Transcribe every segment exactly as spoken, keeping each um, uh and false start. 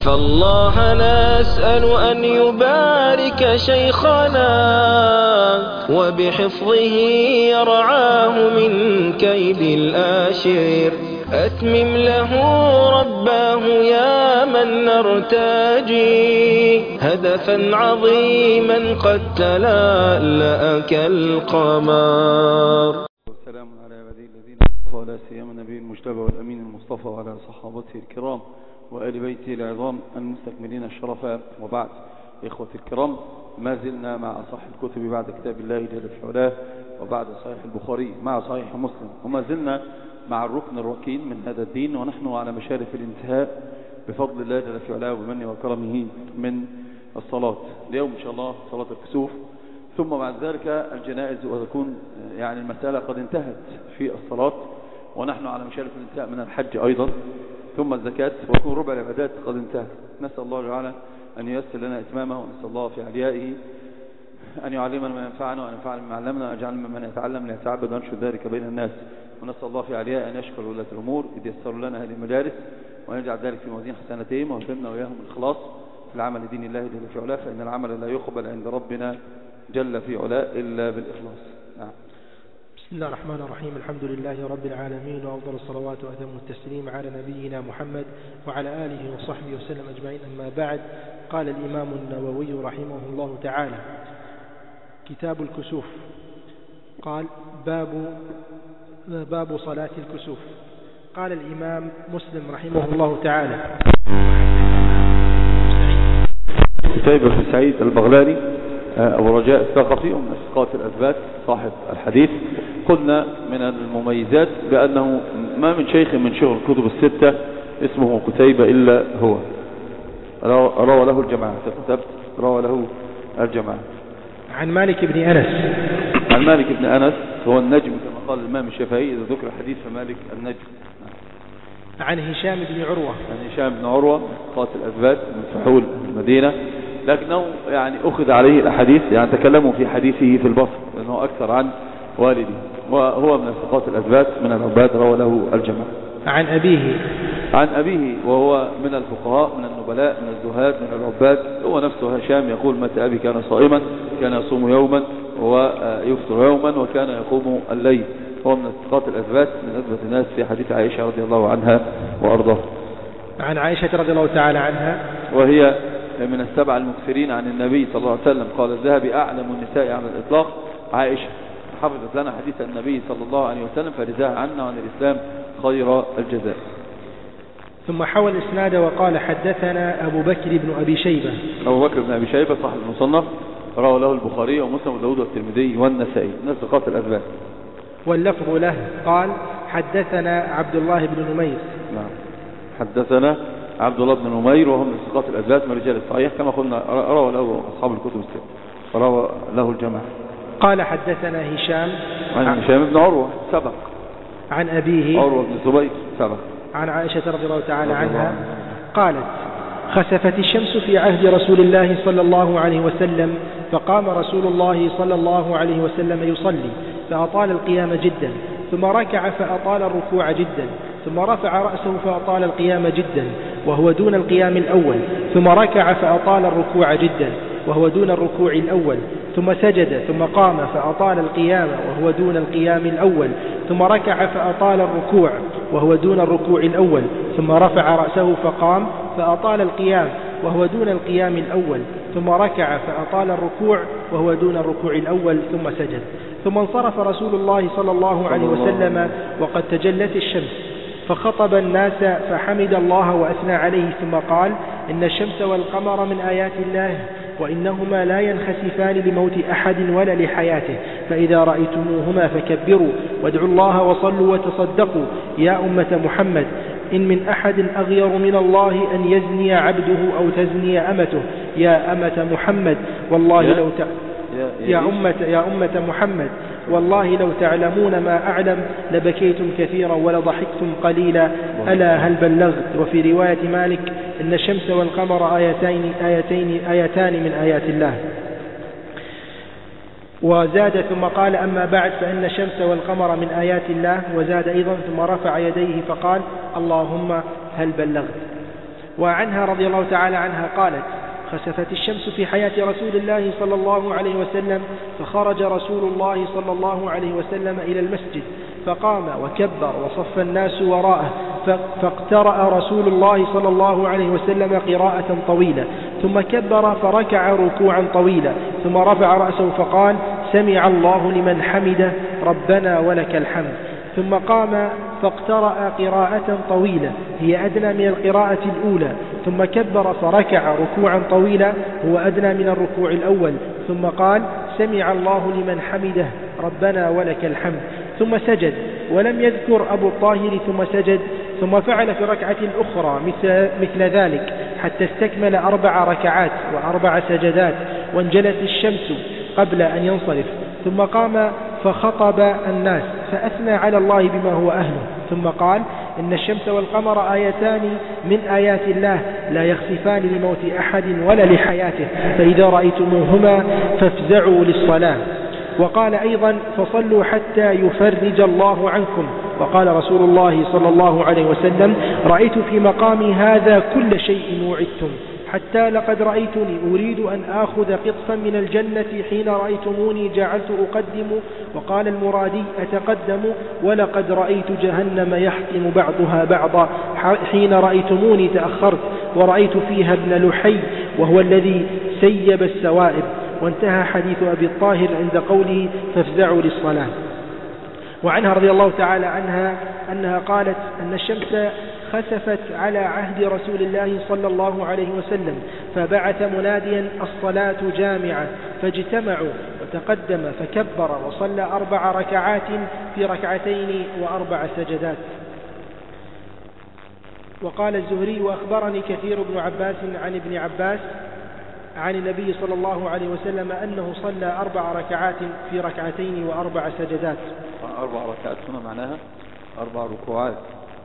فالله نسأل أن يبارك شيخنا وبحفظه يرعاه من كيد الآشر. أتمم له رباه يا من نرتجي هدفا عظيما قد تلألأ كالقمر. والسلام على عباده الذين اصطفى ولا سيما النبي المجتبى والأمين المصطفى وعلى صحابته الكرام وآل بيته العظام المستكملين الشرفاء، وبعد. إخوتي الكرام، ما زلنا مع صحيح الكتب بعد كتاب الله جل في علاه، وبعد صحيح البخاري مع صحيح مسلم، وما زلنا مع الركن الركين من هذا الدين، ونحن على مشارف الانتهاء بفضل الله جل في علاه وبمنه وكرمه من الصلاة. اليوم إن شاء الله صلاة الكسوف، ثم بعد ذلك الجنائز، وتكون يعني المسألة قد انتهت في الصلاة، ونحن على مشارف الانتهاء من الحج أيضا، ثم الزكاة، ويكون ربع العبادات قد انتهت. نسأل الله تعالى أن ييسر لنا إتمامه، ونسأل الله في عليائه أن يعلمنا ما ينفعنا، وأن ينفعنا بما علمنا، وأن من يتعلم ليتعبد وينشر ذلك بين الناس. ونسأل الله في عليائه أن يشكر ولاة الأمور إذ يسروا لنا هذه المجالس، وأن يجعل ذلك في موازين حسناتهم، ويلهمنا وإياهم الإخلاص في العمل لدين الله جل في علاه، فإن العمل لا يقبل عند ربنا جل في علاه إلا بالإخلاص. نعم. بسم الله الرحمن الرحيم. الحمد لله رب العالمين، وأفضل الصلوات وأتم التسليم على نبينا محمد وعلى آله وصحبه وسلم أجمعين. أما بعد، قال الإمام النووي رحمه الله تعالى: كتاب الكسوف. قال: باب باب صلاة الكسوف. قال الإمام مسلم رحمه الله تعالى: قتيبة بن سعيد البغلاني أبو رجاء الثقفي، ومن الثقات الأثبات صاحب الحديث. قلنا من المميزات بأنه ما من شيخ من شيوخ الكتب الستة اسمه قتيبة إلا هو، روى له الجماعة. كتبت روى له الجماعة. عن مالك بن أنس. عن مالك بن أنس هو النجم كما قال الإمام الشافعي: إذا ذكر الحديث فمالك النجم. عن هشام بن عروة. عن هشام بن عروة من ثقات الأثبات من فحول المدينة، لكنه يعني أخذ عليه الأحاديث، يعني تكلموا في حديثه في البصر لأنه أكثر عن والده، وهو من الثقات الأثبات من العباد، روى له الجماعة. عن أبيه. عن أبيه وهو من الفقهاء من النبلاء من الزهاد من العباد، هو نفسه هشام يقول: مات أبي كان صائما، كان يصوم يوما ويفطر يوما، وكان يقوم الليل. هو من الثقات الأثبات من أثبت الناس في حديث عائشة رضي الله عنها وأرضاه. عن عائشة رضي الله تعالى عنها، وهي من السبع المكثرين عن النبي صلى الله عليه وسلم. قال الذهبي: أعلم النساء على الإطلاق عائشة، حفظت لنا حديث النبي صلى الله عليه وسلم فرزاها عنا وعن الإسلام خير الجزاء. ثم حول الإسناد وقال: حدثنا أبو بكر بن أبي شيبة. أبو بكر بن أبي شيبة صاحب المصنف، روى له البخاري ومسلم وداود والترمذي والنسائي، من الثقات الأثبات. واللفظ له قال: حدثنا عبد الله بن نمير. نعم، حدثنا عبد الله بن نمير، وهم من الثقات الأثبات من رجال الصحيح كما قلنا، روى له أصحاب الكتب الستة، روى له الجماعة. قال: حدثنا هشام. عن هشام بن عروة سبق. عن أبيه عروة بن الزبير سبق. عن عائشة رضي الله تعالى عنها قالت: خسفت الشمس في عهد رسول الله صلى الله عليه وسلم، فقام رسول الله صلى الله عليه وسلم يصلي، فأطال القيام جدا، ثم ركع فأطال الركوع جدا، ثم رفع رأسه فأطال القيام جدا وهو دون القيام الأول، ثم ركع فأطال الركوع جدا وهو دون الركوع الأول، ثم سجد، ثم قام فأطال القيام وهو دون القيام الأول، ثم ركع فأطال الركوع وهو دون الركوع الأول، ثم رفع رأسه فقام فأطال القيام وهو دون القيام الأول، ثم ركع فأطال الركوع وهو دون الركوع الأول، ثم سجد. ثم انصرف رسول الله صلى الله عليه وسلم وقد تجلت الشمس، فخطب الناس فحمد الله وأثنى عليه، ثم قال: إن الشمس والقمر من آيات الله، وإنهما لا ينخسفان لموت أحد ولا لحياته، فإذا رأيتموهما فكبروا وادعوا الله وصلوا وتصدقوا يا أمة محمد، إن من أحد أغير من الله أن يزني عبده أو تزني أمته. يا أمة محمد والله لو ت... يا أمة يا أمة محمد والله لو تعلمون ما أعلم لبكيتم كثيرا ولضحكتم قليلا. ألا هل بلغت؟ وفي رواية مالك: إن الشمس والقمر آيتين آيتين آيتان من آيات الله. وزاد ثم قال: أما بعد فإن الشمس والقمر من آيات الله. وزاد أيضا: ثم رفع يديه فقال: اللهم هل بلغت؟ وعنها رضي الله تعالى عنها قالت: خسفت الشمس في حياة رسول الله صلى الله عليه وسلم، فخرج رسول الله صلى الله عليه وسلم إلى المسجد فقام وكبر وصف الناس وراءه، فاقترأ رسول الله صلى الله عليه وسلم قراءة طويلة، ثم كبر فركع ركوعا طويلا، ثم رفع رأسه فقال: سمع الله لمن حمده ربنا ولك الحمد، ثم قام فاقترأ قراءة طويلة هي أدنى من القراءة الأولى، ثم كبر فركع ركوعا طويلا هو أدنى من الركوع الأول، ثم قال: سمع الله لمن حمده ربنا ولك الحمد، ثم سجد، ولم يذكر أبو الطاهر ثم سجد، ثم فعل في ركعة أخرى مثل, مثل ذلك حتى استكمل أربع ركعات وأربع سجدات، وانجلت الشمس قبل أن ينصرف، ثم قام فخطب الناس فأثنى على الله بما هو أهله، ثم قال: إن الشمس والقمر آيتان من آيات الله لا يخسفان لموت أحد ولا لحياته، فإذا رأيتموهما فافزعوا للصلاة. وقال أيضا: فصلوا حتى يفرج الله عنكم. وقال رسول الله صلى الله عليه وسلم: رأيت في مقامي هذا كل شيء وعدتم، حتى لقد رأيتني أريد أن آخذ قطفا من الجنة حين رأيتموني جعلت أقدم. وقال المرادي: أتقدم، ولقد رأيت جهنم يحطم بعضها بعضا حين رأيتموني تأخرت، ورأيت فيها ابن لحي وهو الذي سيب السوائب. وانتهى حديث أبي الطاهر عند قوله: فافزعوا للصلاة. وعنها رضي الله تعالى عنها أنها قالت أن الشمس خسفت على عهد رسول الله صلى الله عليه وسلم، فبعث مناديا: الصلاة جامعة، فاجتمعوا، وتقدم فكبر وصلى أربع ركعات في ركعتين وأربع سجدات. وقال الزهري: وأخبرني كثير بن عباس عن ابن عباس عن النبي صلى الله عليه وسلم أنه صلى أربع ركعات في ركعتين وأربع سجدات. أربع ركعات هنا معناها أربع ركوعات.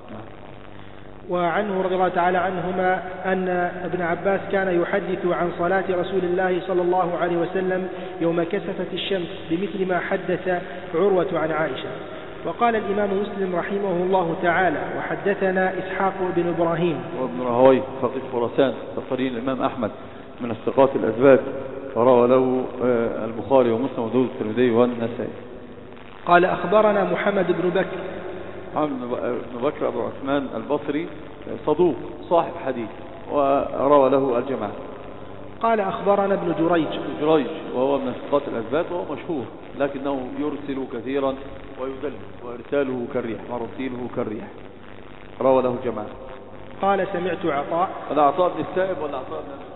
وعنه رضي الله تعالى عنهما أن ابن عباس كان يحدث عن صلاة رسول الله صلى الله عليه وسلم يوم كسفت الشمس بمثل ما حدث عروة عن عائشة. وقال الإمام مسلم رحمه الله تعالى: وحدثنا إسحاق بن إبراهيم وابن رهوي فقيه خراسان تقرين الإمام أحمد من الثقات الأثبات، فروى له البخاري ومسلم وداود الترمذي والنسائي. قال: أخبرنا محمد بن بكر ابن بكر أبو عثمان البصري صدوق صاحب حديث وروى له الجماعة. قال: أخبرنا ابن جريج جريج وهو من الثقات الأثبات وهو مشهور، لكنه يرسل كثيرا ويدل، وإرساله كالريح، مرسيله كالريح، روى له الجماعة. قال: سمعت عطاء. ولا عطاء بن السائب ولا عطاء بن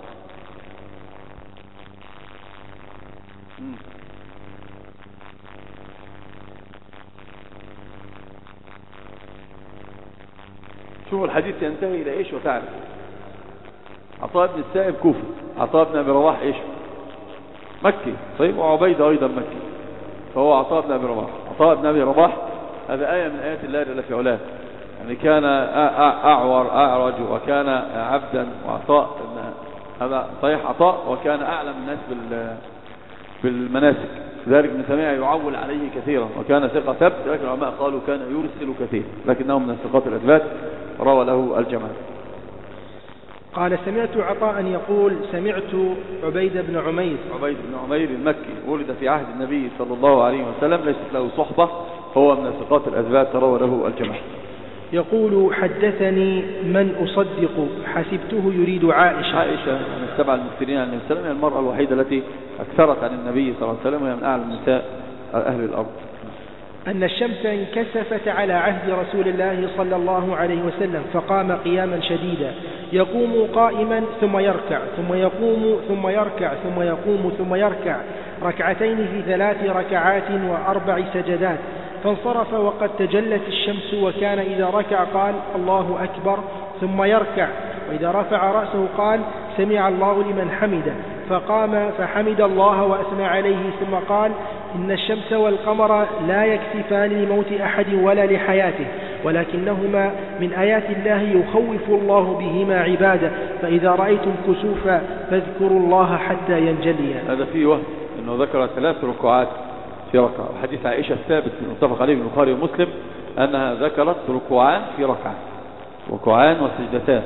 شوفوا الحديث ينتهي إلى إيش وتعرف. عطاء بن السائب كوفي، عطاء بن أبي رواح إيش مكي، طيب، وعبيدة أيضا مكي، فهو عطاء بن أبي رواح. عطاء بن أبي رواح هذا آية من آيات الله جل في علاه، يعني كان أعور أعرج وكان عبدا، وعطاء هذا صحيح عطاء وكان أعلم الناس بالمناسك، ذلك ابن سميع يعول عليه كثيرا وكان ثقة ثبت، لكن العلماء قالوا كان يرسل كثير، لكنه من الثقات الأثبات، روى له الجماعة. قال: سمعت عطاء يقول: سمعت عبيد بن عمير عبيد بن عمير المكي ولد في عهد النبي صلى الله عليه وسلم، ليست له صحبة، هو من الثقات الأثبات، روى له الجماعة. يقول: حدثني من أصدق حسبته يريد عائشة. عائشة من السبع المكثرين عن النبي صلى الله عليه وسلم، هي المرأة الوحيدة التي أكثرت عن النبي صلى الله عليه وسلم، وهي من أعلم نساء أهل الأرض. أن الشمس انكسفت على عهد رسول الله صلى الله عليه وسلم، فقام قياما شديدا، يقوم قائما ثم يركع، ثم يقوم ثم يركع، ثم يقوم ثم يركع، ركعتين في ثلاث ركعات وأربع سجدات، فانصرف وقد تجلت الشمس، وكان إذا ركع قال: الله أكبر، ثم يركع، وإذا رفع رأسه قال: سمع الله لمن حمده، فقام فحمد الله وأثنى عليه، ثم قال: إن الشمس والقمر لا يكسفان لموت أحد ولا لحياته، ولكنهما من آيات الله يخوف الله بهما عباده، فإذا رأيتم كسوفا فاذكروا الله حتى ينجليا. هذا فيه وهم أنه ذكر ثلاث ركوعات في ركعة، وحديث عائشة الثابت المتفق عليه من البخاري ومسلم أنها ذكرت ركوعان في ركعة، ركوعان وسجدتان،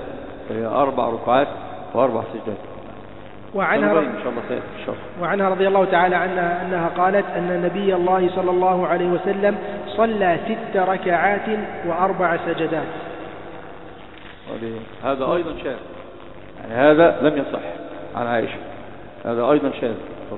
هي أربع ركعات وأربع سجدات. وعنها إن شاء الله سيأتي في الشرح. وعنها رضي الله تعالى عنها أنها قالت أن نبي الله صلى الله عليه وسلم صلى ست ركعات وأربع سجدات. هذا أيضا شاذ، يعني هذا لم يصح عن عائشة، هذا أيضا شاذ.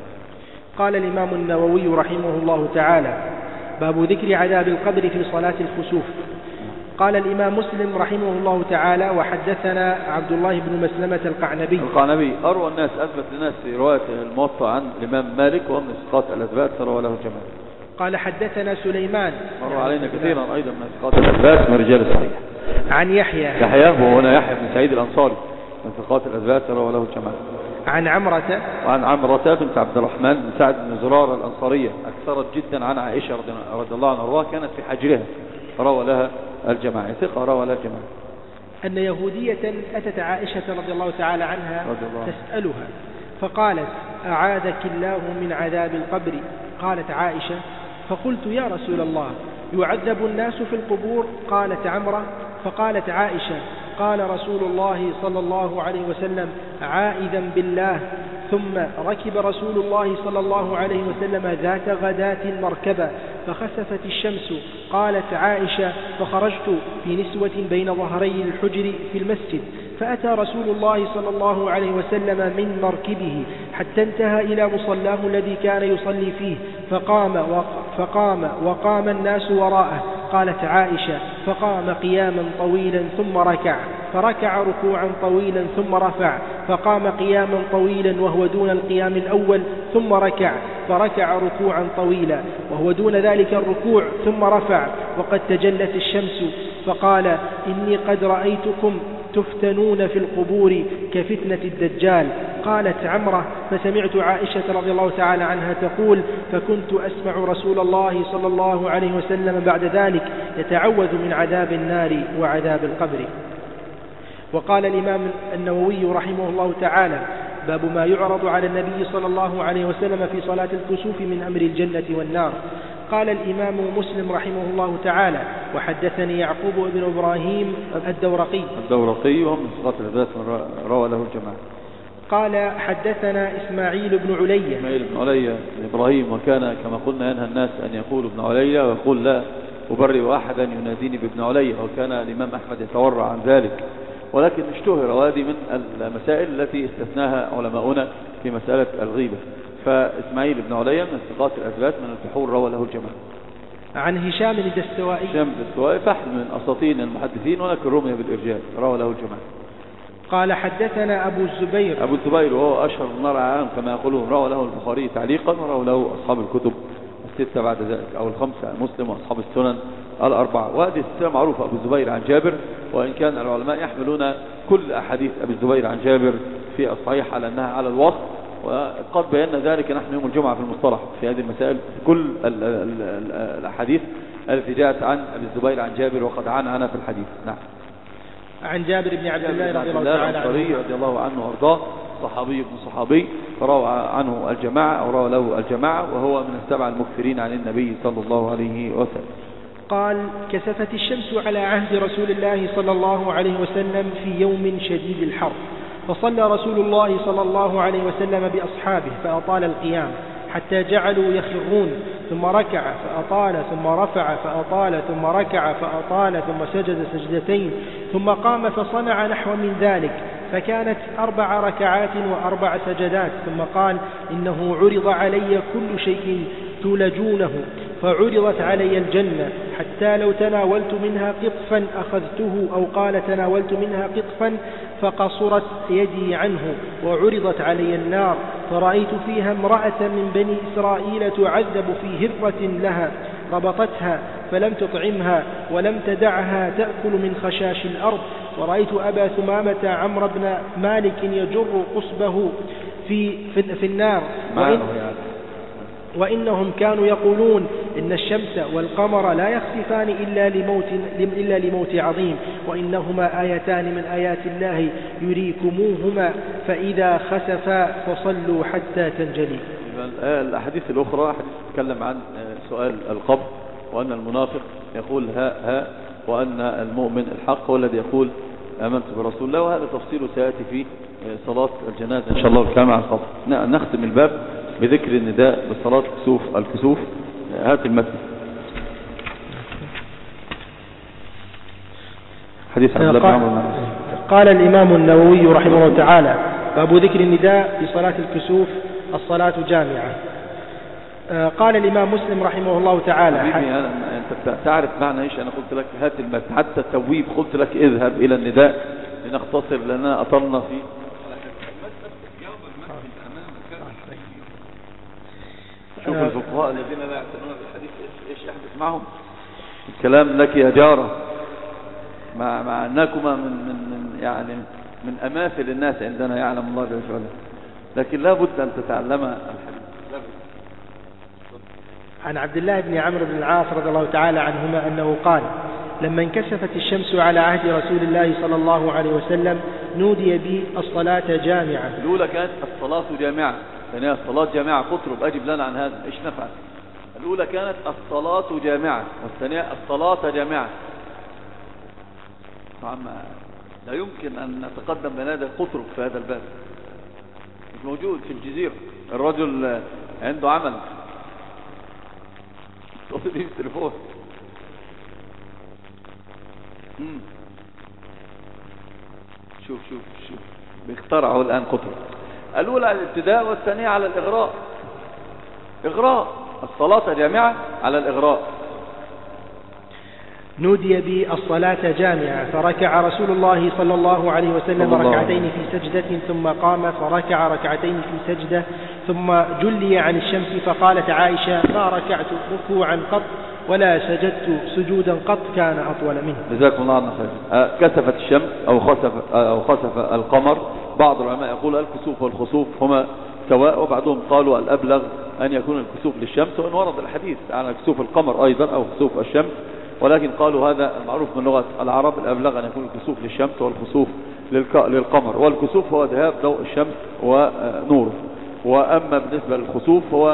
قال الإمام النووي رحمه الله تعالى: باب ذكر عذاب القبر في صلاة الخسوف. قال الإمام مسلم رحمه الله تعالى: وحدثنا عبد الله بن مسلمة القعنبي. القعنبي أروى الناس، أثبت للناس في رواية الموطأ عن الإمام مالك وهم إسقاط الأثبات روى له الجماعة. قال حدثنا سليمان، مر علينا كثيرا أيضا من إسقاط الأثبات من رجال الصحيح. عن يحيى يحيى وهنا يحيى بن سعيد الأنصاري من إسقاط الأثبات روى له الجماعة. عن عمرة وعن عمرة بنت عبد الرحمن بن سعد بن زرارة الأنصارية، أكثرت جدا عن عائشة رضي الله عنها وارضاها، كانت في حجرها روى لها الجماعة، ثقة روى لها الجماعة. أن يهودية أتت عائشة رضي الله تعالى عنها تسألها فقالت: أعاذك الله من عذاب القبر. قالت عائشة: فقلت: يا رسول الله، يعذب الناس في القبور؟ قالت عمرة: فقالت عائشة: قال رسول الله صلى الله عليه وسلم عائذا بالله. ثم ركب رسول الله صلى الله عليه وسلم ذات غداة مركبة فخسفت الشمس. قالت عائشة: فخرجت في نسوة بين ظهري الحجر في المسجد، فأتى رسول الله صلى الله عليه وسلم من مركبه حتى انتهى إلى مصلاه الذي كان يصلي فيه، فقام فقام وقام الناس وراءه. قالت عائشة: فقام قياما طويلا ثم ركع، فركع ركوعا طويلا ثم رفع، فقام قياما طويلا وهو دون القيام الأول ثم ركع، فركع ركوعا طويلا وهو دون ذلك الركوع ثم رفع، وقد تجلت الشمس. فقال: إني قد رأيتكم تفتنون في القبور كفتنة الدجال. قالت عمرة: فسمعت عائشة رضي الله تعالى عنها تقول: فكنت أسمع رسول الله صلى الله عليه وسلم بعد ذلك يتعوذ من عذاب النار وعذاب القبر. وقال الإمام النووي رحمه الله تعالى: باب ما يعرض على النبي صلى الله عليه وسلم في صلاة الكسوف من أمر الجنة والنار. قال الإمام مسلم رحمه الله تعالى: وحدثني يعقوب بن إبراهيم الدورقي الدورقي وهم من صلاة الأثبات روى له الجماعة. قال حدثنا إسماعيل بن عليا إسماعيل بن عليا إبراهيم، وكان كما قلنا ينهى الناس أن يقولوا ابن عليا ويقول: لا أبرئ أحدا يناديني بابن عليا، وكان الإمام أحمد يتورع عن ذلك، ولكن اشتهر، وهذه من المسائل التي استثناها علماؤنا في مسألة الغيبة. فإسماعيل بن عليا من ثقات الأثبات من الفحول روى له الجماعة. عن هشام الدستوائي هشام الدستوائي فحل من أساطين المحدثين، ولكن رمي بالإرجاء روى له الجماعة. قال حدثنا أبو الزبير أبو الزبير وهو أشهر من العالم كما يقولون، روى له البخاري تعليقا وروى له أصحاب الكتب الستة بعد ذلك أو الخمسة، مسلم وأصحاب السنن الأربعة. وهذه السلسلة معروفة أبو الزبير عن جابر، وإن كان العلماء يحملون كل أحاديث أبي الزبير عن جابر في الصحيح على أنها على الوصف، وقد بينا ذلك نحن يوم الجمعة في المصطلح في هذه المسائل، كل ال ال ال الأحاديث التي جاءت عن أبي الزبير عن جابر وقد عنها في الحديث. نعم. عن جابر بن عبد الله رضي الله تعالى عنه رضي الله عنه وارضاه، صحابي ابن صحابي، روى عنه الجماعة أو روى له الجماعة، وهو من السبع المكثرين عن النبي صلى الله عليه وسلم. قال: كسفت الشمس على عهد رسول الله صلى الله عليه وسلم في يوم شديد الحر، فصلى رسول الله صلى الله عليه وسلم بأصحابه فأطال القيام حتى جعلوا يخرون، ثم ركع فأطال، ثم رفع فأطال، ثم ركع فأطال، ثم سجد سجدتين، ثم قام فصنع نحو من ذلك، فكانت أربع ركعات وأربع سجدات. ثم قال: إنه عرض علي كل شيء تولجونه، فعرضت علي الجنة حتى لو تناولت منها قطفا أخذته، أو قال: تناولت منها قطفا فقصرت يدي عنه، وعرضت علي النار فرأيت فيها امرأة من بني إسرائيل تعذب في هرة لها، ربطتها فلم تطعمها ولم تدعها تأكل من خشاش الأرض، ورأيت أبا ثمامة عمرو بن مالك يجر قصبه في, في, في النار، وإن وإنهم كانوا يقولون إن الشمس والقمر لا يخسفان إلا لموت, إلا لموت عظيم، وإنهما آيتان من آيات الله يريكموهما، فإذا خسفا فصلوا حتى تنجلي. الأحاديث الأخرى حديث تتكلم عن سؤال القبر، وأن المنافق يقول ها ها، وأن المؤمن الحق هو الذي يقول آمنت برسول الله. وهذا تفصيله سيأتي في صلاة الجنازة إن شاء الله والكلام عن الخطر. نختم الباب بذكر النداء بصلاة الكسوف. الكسوف هات المتن حديث عبد الله بن عمرو. قال الإمام النووي رحمه الله تعالى: باب ذكر النداء في صلاة الكسوف الصلاة جامعة. قال الإمام مسلم رحمه الله تعالى: أنت تعرف معنى إيش؟ أنا قلت لك هات المتن، حتى التبويب قلت لك اذهب إلى النداء لنختصر لنا أطلنا فيه. شوف الفقهاء الذين لا يعتنون بالحديث ايش يحدث معهم. الكلام لك يا جارة، مع مع انكما من من من يعني من اماثل الناس عندنا يعلم الله جل وعلا، لكن لا بد ان تتعلم الحديث. عن عبد الله بن عمرو بن العاص رضي الله تعالى عنهما أنه قال: لما انكسفت الشمس على عهد رسول الله صلى الله عليه وسلم نودي بي الصلاة جامعة. الأولى كانت الصلاة جامعة، ثانيها الصلاة جامعة. قطرب أجب لنا عن هذا، إيش نفعل؟ الأولى كانت الصلاة جامعة، والثانية الصلاة جامعة. طبعا لا يمكن أن نتقدم بنادى قطرب في هذا الباب، مش موجود في الجزيرة. الرجل عنده عمل تصل في التليفون. مم. شوف شوف شوف بيخترعوا الآن قطرب. الأولى على الابتداء والثانية على الإغراء. إغراء الصلاة جامعة على الإغراء. نودي بي الصلاة جامعة فركع رسول الله صلى الله عليه وسلم ركعتين في سجدة ثم قام فركع ركعتين في سجدة ثم جلي عن الشمس. فقالت عائشة: ما ركعت ركوعا قط ولا سجدت سجودا قط كان أطول منه. جزاكم الله عنه خير. كسفت الشمس أو خسف أو خسف القمر. بعض العلماء يقول الكسوف والخسوف هما سواء، وبعضهم قالوا الأبلغ أن يكون الكسوف للشمس، وإن ورد الحديث على كسوف القمر أيضا أو كسوف الشمس، ولكن قالوا هذا المعروف من لغة العرب الأبلغ أن يكون الكسوف للشمس والخسوف للقمر. والكسوف هو ذهاب ضوء الشمس ونوره. وأما بالنسبة للخسوف هو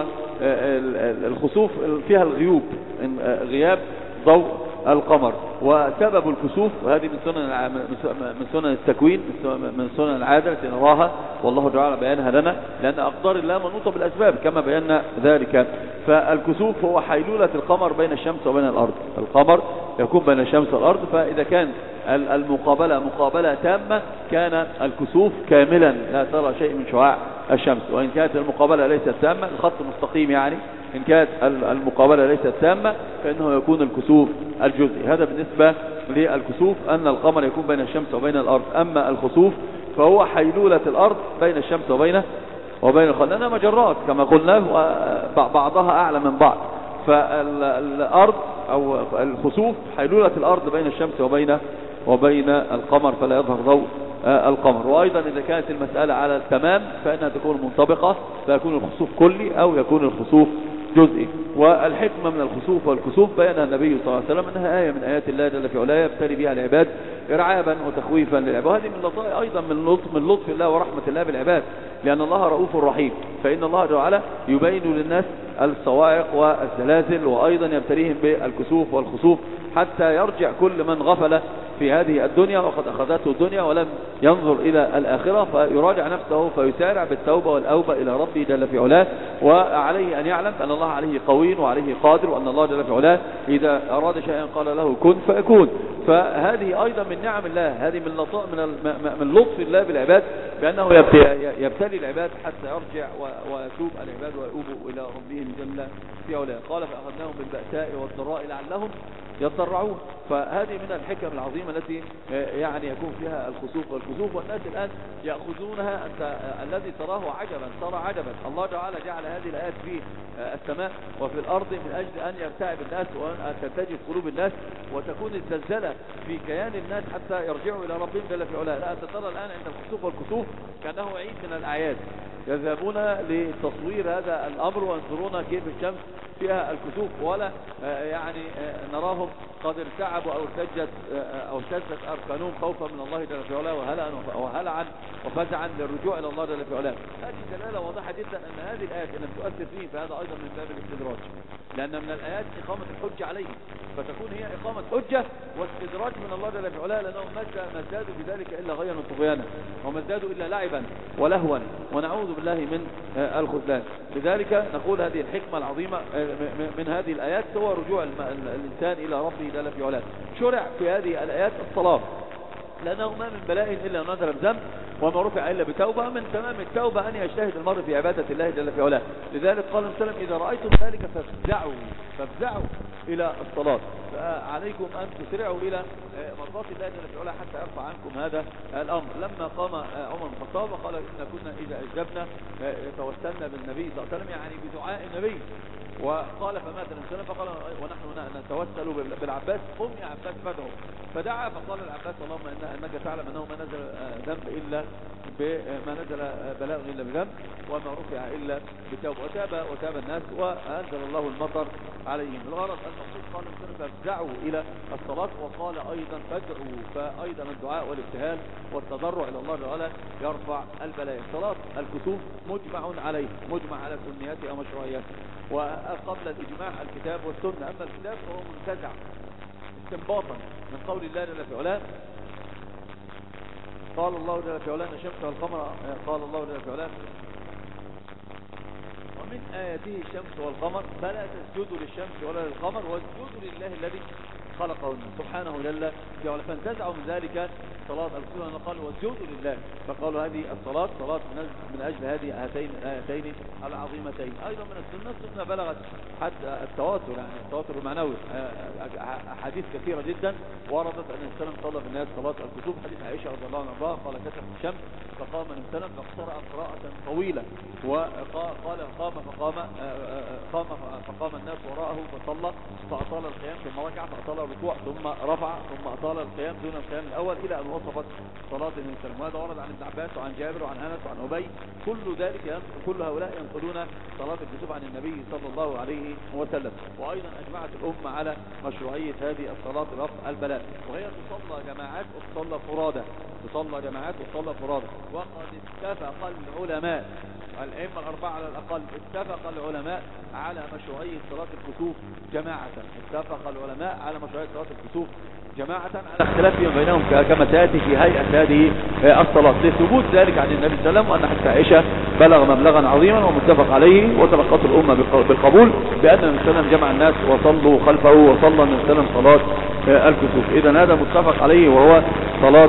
الخسوف فيها الغيوب، غياب ضوء القمر. وسبب الكسوف وهذه من سنن من سنن التكوين، من سنن العادة التي نراها والله تعالى بيانها لنا، لأن أقدار الله منوطة بالأسباب كما بينا ذلك. فالكسوف هو حيلولة القمر بين الشمس وبين الأرض. القمر يكون بين الشمس والأرض، فإذا كان المقابلة مقابلة تامة كان الكسوف كاملا لا ترى شيء من شعاع الشمس. وإن كانت المقابلة ليست تامة، الخط مستقيم يعني، إن كانت المقابلة ليست تامة فإنه يكون الكسوف الجزئي. هذا بالنسبة للكسوف، أن القمر يكون بين الشمس وبين الأرض. أما الخسوف فهو حيلولة الأرض بين الشمس وبين وبين الخلق، لأنها مجرات كما قلنا بعضها أعلى من بعض. فالأرض أو الخسوف حيلولة الأرض بين الشمس وبين وبين القمر، فلا يظهر ضوء القمر. وأيضا إذا كانت المسألة على التمام فإنها تكون منطبقة، فيكون الخسوف كلي أو يكون الخسوف جزئي. والحكمة من الخسوف والكسوف بيانها النبي صلى الله عليه وسلم أنها آية من آيات الله جل في علاه يبتلي بها العباد إرعابا وتخويفا للعباد. وهذه من لطائف أيضا من لطف من لطف الله ورحمة الله بالعباد، لأن الله رؤوف رحيم. فإن الله تعالى يبين للناس الصواعق والزلازل، وأيضا يبتليهم بالكسوف والخسوف حتى يرجع كل من غفل في هذه الدنيا وقد أخذته الدنيا ولم ينظر إلى الآخرة، فيراجع نفسه فيسارع بالتوبة والأوبة إلى ربه جل في علاه. وعليه أن يعلم أن الله عليه قوي وعليه قادر، وأن الله جل في علاه إذا أراد شيئا قال له كن فيكون. فهذه أيضا من نعم الله، هذه من لطف من من لطف الله بالعباد، بأنه يبتلي العباد حتى يرجع ويتوب العباد ويؤوبوا إلى ربهم جل في علاه. قال فأخذناهم بالبأساء والضراء لعلهم يضرعون. فهذه من الحكم العظيمة التي يعني يكون فيها الخسوف والكسوف. والناس الآن يأخذونها أنت الذي تراه عجبا ترى عجبا. الله تعالى جعل هذه الآيات في السماء وفي الأرض من أجل أن يرتعب الناس وأن ترتجف قلوب الناس وتكون الزلزلة في كيان الناس حتى يرجعوا إلى ربهم جل في علاه. لا، أنت ترى الآن عند الخسوف والكسوف كأنه عيد من الأعياد، يذهبون لتصوير هذا الأمر وينظرون كيف الشمس فيها الكسوف، ولا يعني نراهم قد ارتعبوا أو ارتجت أو ارتجت أركانهم خوفا من الله جل في علاه وهلعا وفزعا للرجوع إلى الله جل في علاه. هذه دلالة واضحة جدا أن هذه الآيات أن تؤثر فيه، فهذا أيضا من باب الاستدراج، لأن من الآيات إقامة الحج عليه. فتكون هي إقامة حجة واستدراج من الله جل في علاه، لأنهم ما ازدادوا بذلك إلا غيا وطغيانا، وما ازدادوا إلا لعبا ولهوا، ونعوذ بالله من الخذلان. لذلك نقول هذه الحكمة العظيمة من هذه الآيات هو رجوع الإنسان إلى ربه جل في علاه. شرع في هذه الآيات الصلاة، لأنه ما من بلاء إلا نزل بذنب، وما رفع إلا بتوبة. من تمام التوبة أن يجتهد المرء في عبادة الله جل في علاه. لذلك قال النبي صلى الله عليه وسلم: إذا رأيتم ذلك فافزعوا فافزعوا إلى الصلاة. فعليكم أن تسرعوا إلى مرضات الله جل في علاه حتى يرفع عنكم هذا الأمر. لما قام عمر بن الخطاب وقال: إن كنا إذا أجبنا توسلنا بالنبي صلى الله عليه وسلم، يعني بدعاء النبي. وقال: فمات النبي صلى الله عليه وسلم، فقال: ونحن نتوسل بالعباس، قم يا عباس فادعو. فدعا فقال العباس: اللهم انك تعلم انه ما نزل ذنب الا ما نزل بلاء الا بذنب، وما رفع الا بتوبه. وتاب وتاب الناس وانزل الله المطر عليهم. الغرض المقصود قال فافزعوا الى الصلاه، وقال ايضا فادعوا، فايضا الدعاء والابتهال والتضرع الى الله تعالى يرفع البلاء. صلاه الكسوف مجمع عليه، مجمع على سنيته ومشروعيته، وقبل الإجماع الكتاب والسنة. أما الكتاب فهو منتزع استنباطا من قول الله جل في علاه. قال الله جل في علاه: الشمس والقمر، قال الله جل في علاه: ومن آياته الشمس والقمر فلا تسجدوا للشمس ولا للقمر واسجدوا لله الذي خلقهن سبحانه جل في علاه. فانتزعوا من ذلك صلاة الكسوف، قال واسجدوا لله، فقالوا هذه الصلاة صلاة من أجل هذه هاتين الآيتين العظيمتين. أيضا من السنة، السنة بلغت حتى التواتر، يعني التواتر المعنوي، أحاديث كثيرة جدا وردت أن النبي صلى بالناس صلاة الكسوف. حديث عائشة رضي الله عنها قال: كسف الشمس فقام النبي فقرأ قراءة طويلة، وقال قام فقام قام فقام الناس وراءه فصلى فأطال القيام ثم ركع فأطال الركوع ثم رفع ثم أطال القيام دون القيام الأول، إلى أن وصفت صلاة النبي صلى الله عليه وسلم. وهذا ورد عن ابن عباس وعن جابر وعن أنس وعن أبي. كل ذلك كل هؤلاء ينقلون صلاة الكسوف عن النبي صلى الله عليه وسلم. وأيضا أجمعت الأمة على مشروعية هذه الصلاة رفع البلاء، وهي تصلى جماعات وتصلى فرادى، تصلى جماعات وتصلى فرادى. وقد اتفق العلماء الأئمة الأربعة على الأقل، اتفق العلماء على مشروعية صلاة الكسوف جماعة، اتفق العلماء على مشروعية صلاة الكسوف جماعة على اختلافهم بينهم كما تأتي في هيئة هذه الصلاة، لثبوت ذلك عن النبي صلى الله عليه وسلم، وأن حتى عائشة بلغ مبلغا عظيما ومتفق عليه، وتلقته الأمة بالقبول بأن النبي صلى الله عليه وسلم جمع الناس وصلوا خلفه وصلى النبي صلى الله عليه وسلم صلاة الكسوف. إذن هذا متفق عليه وهو صلاة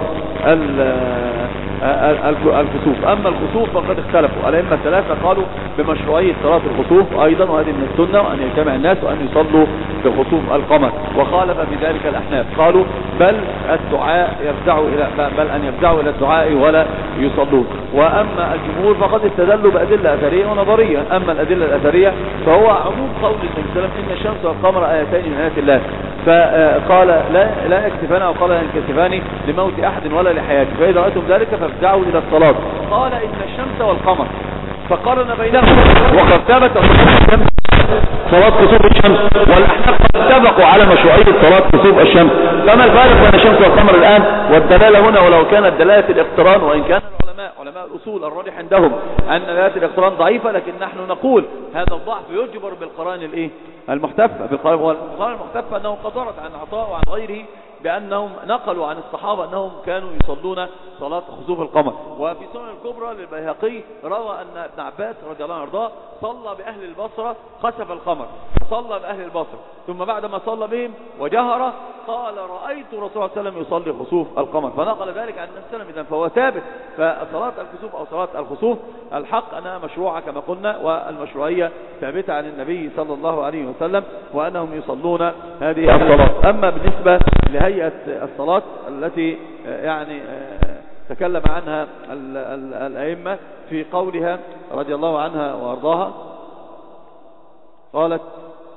الكسوف. أما الخسوف فقد اختلفوا، الأئمة الثلاثة قالوا بمشروعية صلاة الخسوف أيضا، وهذه من السنة، وأن يجتمع الناس وأن يصلوا بخسوف القمر. وخالف في ذلك الأحناف، قالوا بل الدعاء يفزعوا إلى بل أن يفزعوا إلى الدعاء ولا يصلون. وأما الجمهور فقد استدلوا بأدلة أثرية ونظرية. أما الأدلة الأثرية فهو عموم قول النبي صلى الله عليه وسلم: إن الشمس والقمر آيتين من آيات الله، فقال لا لا يكتفان، أو قال لا يكتفان لموت أحد ولا لحياته، فإذا رأيتم ذلك فافزعوا إلى الصلاة. قال إن الشمس والقمر، فقارن بينهما، وقد ثبت صلاة كسوف الشمس، والأحناف اتفقوا على مشروعية صلاة كسوف الشمس. فما الفارق بين الشمس والقمر الآن؟ والدلالة هنا، ولو كانت دلالة الاقتران، وإن كان العلماء علماء الأصول الراجح عندهم أن دلالة الاقتران ضعيفة، لكن نحن نقول هذا الضعف يجبر بالقران الإيه؟ المحتفى. بالقران المحتفى أنه قد ورد عن عطاء وعن غيره بأنهم نقلوا عن الصحابة أنهم كانوا يصلون صلاة خسوف القمر. وفي سنن الكبرى للبيهقي روى أن ابن عباس رضي الله عنه وارضاه صلى بأهل البصرة خسف القمر، صلى بأهل البصرة، ثم بعد ما صلى بهم وجهر قال: رأيت رسول الله صلى الله عليه وسلم يصلي خسوف القمر، فنقل ذلك عن النبي صلى الله عليه وسلم. إذن فهو ثابت. فصلاة الكسوف أو صلاة الخسوف الحق أنها مشروعة كما قلنا، والمشروعية ثابتة عن النبي صلى الله عليه وسلم، وأنهم يصلون هذه الصلاة. أما بالنسبة لهيئة الصلاة التي يعني تكلم عنها الأئمة في قولها رضي الله عنها وأرضاها، قالت: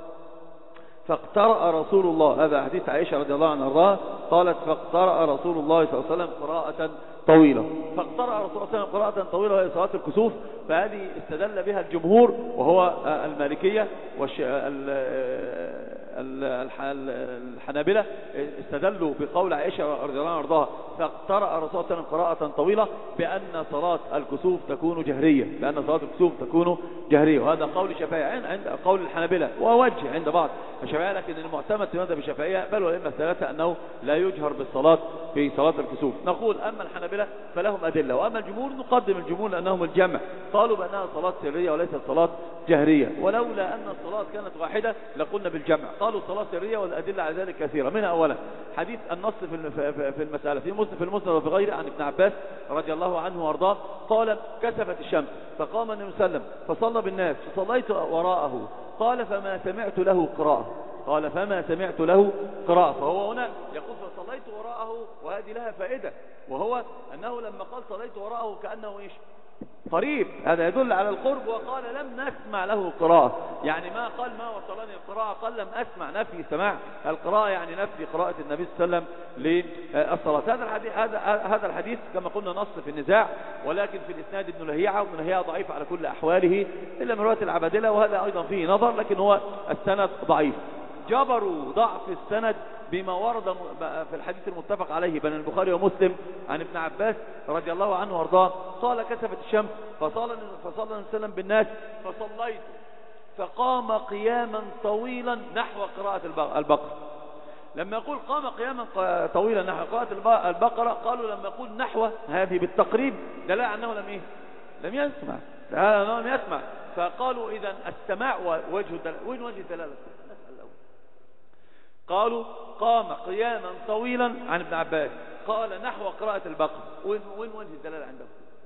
فاقترأ رسول الله، هذا حديث عائشة رضي الله عنها وأرضاها، قالت: فاقترأ رسول الله صلى الله عليه وسلم قراءة طويلة. فاقترأ رسول الله صلى الله عليه وسلم قراءة طويلة وهي صلاة الكسوف، فهذه استدل بها الجمهور وهو المالكية الحنابلة استدلوا بقول عائشة رضي الله عنها وارضاها فقرأ الرسول صلى الله عليه وسلم قراءة طويلة بأن صلاة الكسوف تكون جهرية، بأن صلاة الكسوف تكون جهرية، وهذا قول الشافعية عند قول الحنابلة ووجه عند بعض الشافعية، لكن المعتمد في مذهب الشافعية بل والأئمة الثلاثة أنه لا يجهر بالصلاة في صلاة الكسوف. نقول أما الحنابلة فلهم أدلة، وأما الجمهور نقدم الجمهور لأنهم الجمع، قالوا بأنها صلاة سرية وليست صلاة جهرية، ولولا أن الصلاة كانت واحدة لقلنا بالجمع. قالوا صلاة سرية والأدلة على ذلك كثيرة، منها أولا حديث النص في المسألة في مسلم في المسند وفي غيره عن ابن عباس رضي الله عنه وارضاه قال كسفت الشمس فقام النبي صلى الله عليه وسلم فصلى بالناس فصليت وراءه قال فما سمعت له قراءة قال فما سمعت له قراءة فهو هنا يقول فصليت وراءه، وهذه لها فائدة، وهو أنه لما قال صليت وراءه كأنه إيش قريب، هذا يدل على القرب، وقال لم نسمع له قراءة، يعني ما قال ما وصلني القراءة، قال لم أسمع، نفي سماع القراءة يعني نفي قراءة النبي صلى الله عليه وسلم للصلاة. هذا الحديث هذا هذا الحديث كما قلنا نص في النزاع، ولكن في الإسناد ابن لهيعة، وابن لهيعة ضعيف على كل أحواله إلا من رواية العبادلة، وهذا أيضا فيه نظر، لكن هو السند ضعيف. جبروا ضعف السند بما ورد في الحديث المتفق عليه بين البخاري ومسلم عن ابن عباس رضي الله عنه وارضاه قال كسفت الشمس فصلى فصلى النبي صلى الله عليه وسلم بالناس فصليت فقام قياما طويلا نحو قراءة البقرة. لما يقول قام قياما طويلا نحو قراءة البقرة قالوا لما يقول نحو هذه بالتقريب دلاله أنه لم إيه لم يسمع، أنه لم يسمع، فقالوا إذا السماع وجه الدلالة. وين وجه الدلالة؟ قالوا قام قياما طويلا عن ابن عباس قال نحو قراءة البقرة، وين وين وجه الدلالة عندهم؟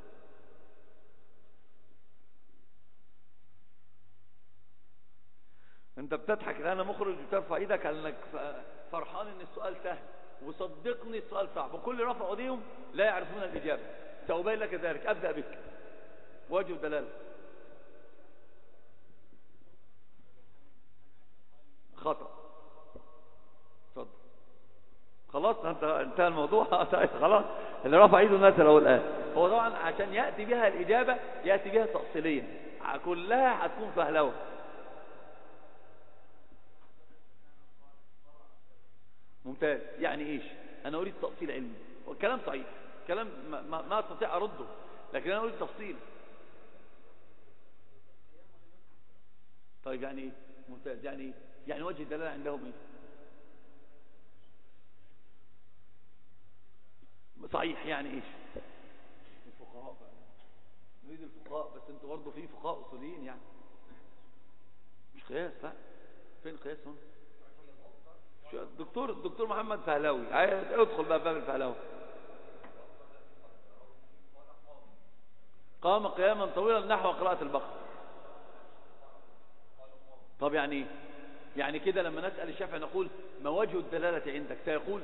انت بتضحك الان مخرج وترفع ايدك على انك فرحان ان السؤال سهل، وصدقني السؤال صعب، وكل رفع ايديهم لا يعرفون الاجابة، سأبين لك ذلك. ابدأ بك. وجه الدلالة خطأ. اتفضل. خلاص انتهى الموضوع. خلاص اللي رفع ايده نزل اهو الان. هو طبعا عشان ياتي بها الاجابه ياتي بها تفصيليا، كلها هتكون فهلوه. ممتاز. يعني ايش؟ انا اريد تفصيل علمي، والكلام صحيح، كلام ما, ما, ما استطيع ارده، لكن انا اريد تفصيل. طيب يعني ايه؟ ممتاز. يعني ايه؟ يعني وجه الدلاله عندهم ايه؟ صحيح. يعني ايش؟ الفقهاء بقى، نريد الفقهاء، بس انتوا برضه في فقهاء اصوليين يعني، مش قياس. لا، فين قياس هنا؟ الدكتور الدكتور محمد فهلاوي، ادخل بقى باب الفهلاوي. قام قياما طويلا نحو قراءة البقرة. طب يعني ايه؟ يعني كده لما نسأل الشافعي نقول ما وجه الدلالة عندك؟ سيقول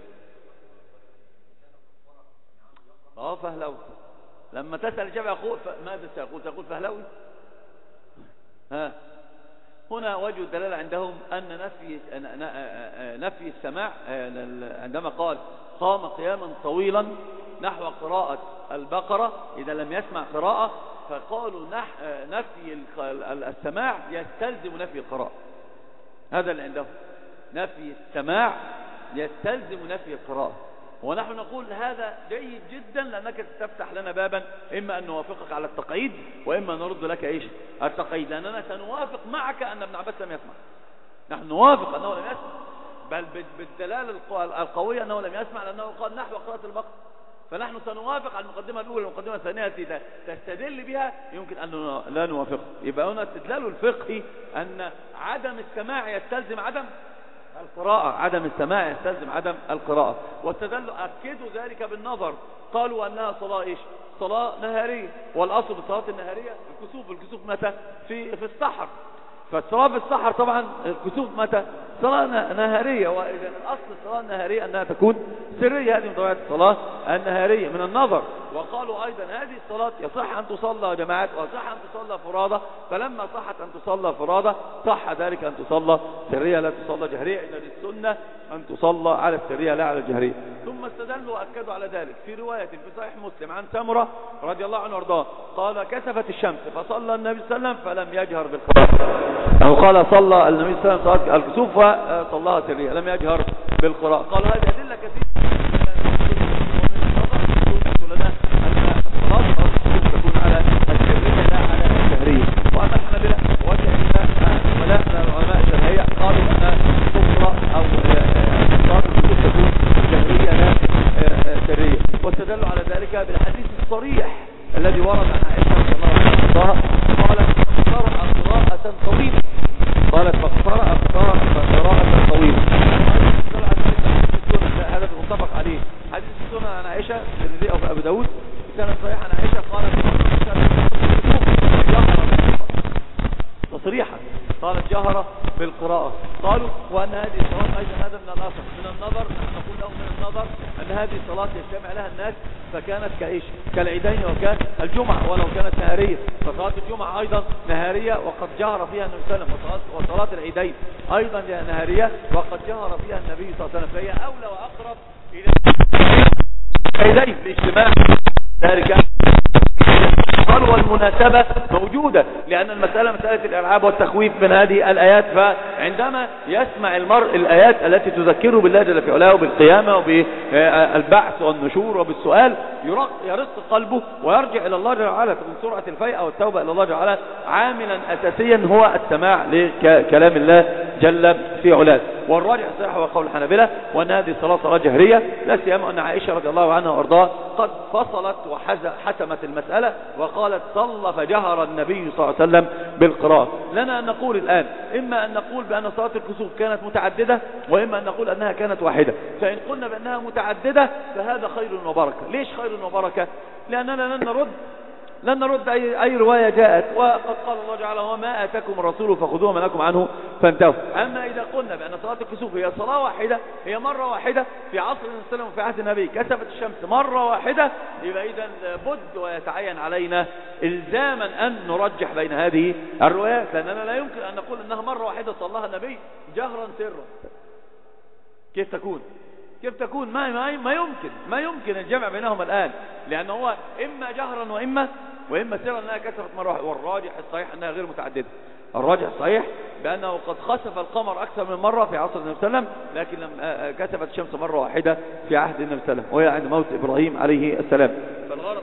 اه فهلوي. لما تسأل الشافعي يقول ماذا سيقول؟ سيقول فهلوي. ها هنا وجه الدلالة عندهم أن نفي نفي السماع، عندما قال قام قياما طويلا نحو قراءة البقرة إذا لم يسمع قراءة، فقالوا نفي السماع يستلزم نفي القراءة. هذا اللي عندهم، نفي السماع يستلزم نفي القراءة. ونحن نقول هذا جيد جدا، لأنك تفتح لنا بابا إما أن نوافقك على التقييد وإما نرد لك إيش التقييد، لأننا سنوافق معك أن ابن عباس لم يسمع، نحن نوافق أنه لم يسمع، بل بالدلالة القوية أنه لم يسمع، لأنه قال نحو قراءة البقرة، فنحن سنوافق على المقدمة الأولى. المقدمة الثانية التي تستدل بها يمكن أن لا نوافق. يبقى هنا استدلال الفقهي أن عدم السماع يستلزم عدم القراءة، عدم السماع يستلزم عدم القراءة، واستدلوا أكدوا ذلك بالنظر، قالوا أنها صلاة إيش؟ صلاة نهارية، والأصل بالصلاة النهارية الكسوف. الكسوف متى؟ في في السحر، فالصلاة في السحر طبعا الكسوف متى؟ صلاة نهارية، وإذا الأصل الصلاة النهارية أنها تكون سرية، هذه من طبيعة الصلاة النهارية من النظر. وقالوا أيضا هذه الصلاة يصح أن تصلى جماعات ويصح أن تصلى فرادى، فلما صحت أن تصلى فرادى صح ذلك أن تصلى سرية لا تصلى جهرية، إذا السنة أن تصلى على السرية لا على الجهرية. ثم استدلوا وأكدوا على ذلك في رواية في صحيح مسلم عن سمرة رضي الله عنه وارضاه قال كسفت الشمس فصلى النبي صلى الله عليه وسلم فلم يجهر بالقراءة، أو قال صلى النبي صلى الله عليه وسلم صلاة الكسوف وصلاها سرية لم يجهر بالقراءة. قال هذه أدلة كثيرة لنا أن الصلاة تكون على السرية لا على الجهرية. وأما الحنابلة ولا العلماء الشرعية قالوا أن تقرأ أو الصلاة تكون جهرية لا سرية، واستدلوا على ذلك بالحديث الصريح الذي ورد عن عائشة رضي الله عنها قالت فقرأ قراءة طويلة قالت فقرأ قراءة طويلة. هذا المتفق عليه حديث السنة عن عائشة الترمذي أو أبو داود كان صحيح عن عائشة قالت تصريحا قالت جهر بالقراءة. قالوا وأن هذه الصلاة أيضا هذا من الأثر من النظر نقول له من النظر أن هذه الصلاة يجتمع لها الناس فكانت كإيش كالعيدين وكان الجمعة ولو كانت نهارية، فصلاة الجمعة أيضا نهارية وقد جهر فيها النبي صلى الله عليه وسلم، وصلاة العيدين أيضا نهارية وقد جهر فيها النبي صلى الله عليه وسلم، فهي أولى وأقرب إلى العيدين باجتماع ذلك. قالوا والمناسبة موجودة لأن المسألة مسألة الإرعاب والتخويف من هذه الآيات، فعندما يسمع المرء الآيات التي تذكره بالله جل في علاه وبالقيامة وبالبعث والنشور وبالسؤال يرق قلبه ويرجع إلى الله جل وعلا. من سورة الفيء والتوبة إلى الله جل وعلا عاملا أساسيا هو السماع لكلام الله جل في علاه. والراجع الصحيح هو قول الحنابلة وأن هذه الصلاة صلاة جهرية، لا سيما أن عائشة رضي الله عنها وارضاها قد فصلت وحسمت المسألة وقالت صلى فجهر النبي صلى الله عليه وسلم بالقراءة. لنا أن نقول الآن إما أن نقول بأن صلاة الكسوف كانت متعددة وإما أن نقول أنها كانت واحدة. فإن قلنا بأنها متعددة فهذا خير وبركة. ليش خير وبركة؟ لأننا لن نرد لن نرد أي, أي رواية جاءت وقد قال الله تعالى وما آتاكم الرسول فخذوه ما نهاكم عنه فانتهوا. أما إذا قلنا بأن صلاة الكسوف هي صلاة واحدة هي مرة واحدة في عصر النبي صلى الله عليه وسلم وفي عهد النبي كسفت الشمس مرة واحدة، يبقى إذا لابد ويتعين علينا إلزاما أن نرجح بين هذه الروايات، لأننا لا يمكن أن نقول أنها مرة واحدة صلاها النبي جهرا سرا. كيف تكون؟ كيف تكون؟ ما, ما, ما يمكن ما يمكن الجمع بينهما الآن، لأنه هو إما جهرا وإما وإما سرا أنها كسفت مرة واحدة. والراجح الصحيح أنها غير متعددة. الراجح الصحيح بأنه قد خسف القمر أكثر من مرة في عصر النبي صلى الله عليه وسلم، لكن لم كسفت الشمس مرة واحدة في عهد النبي صلى الله عليه وسلم وهي عند موت إبراهيم عليه السلام. فالغرض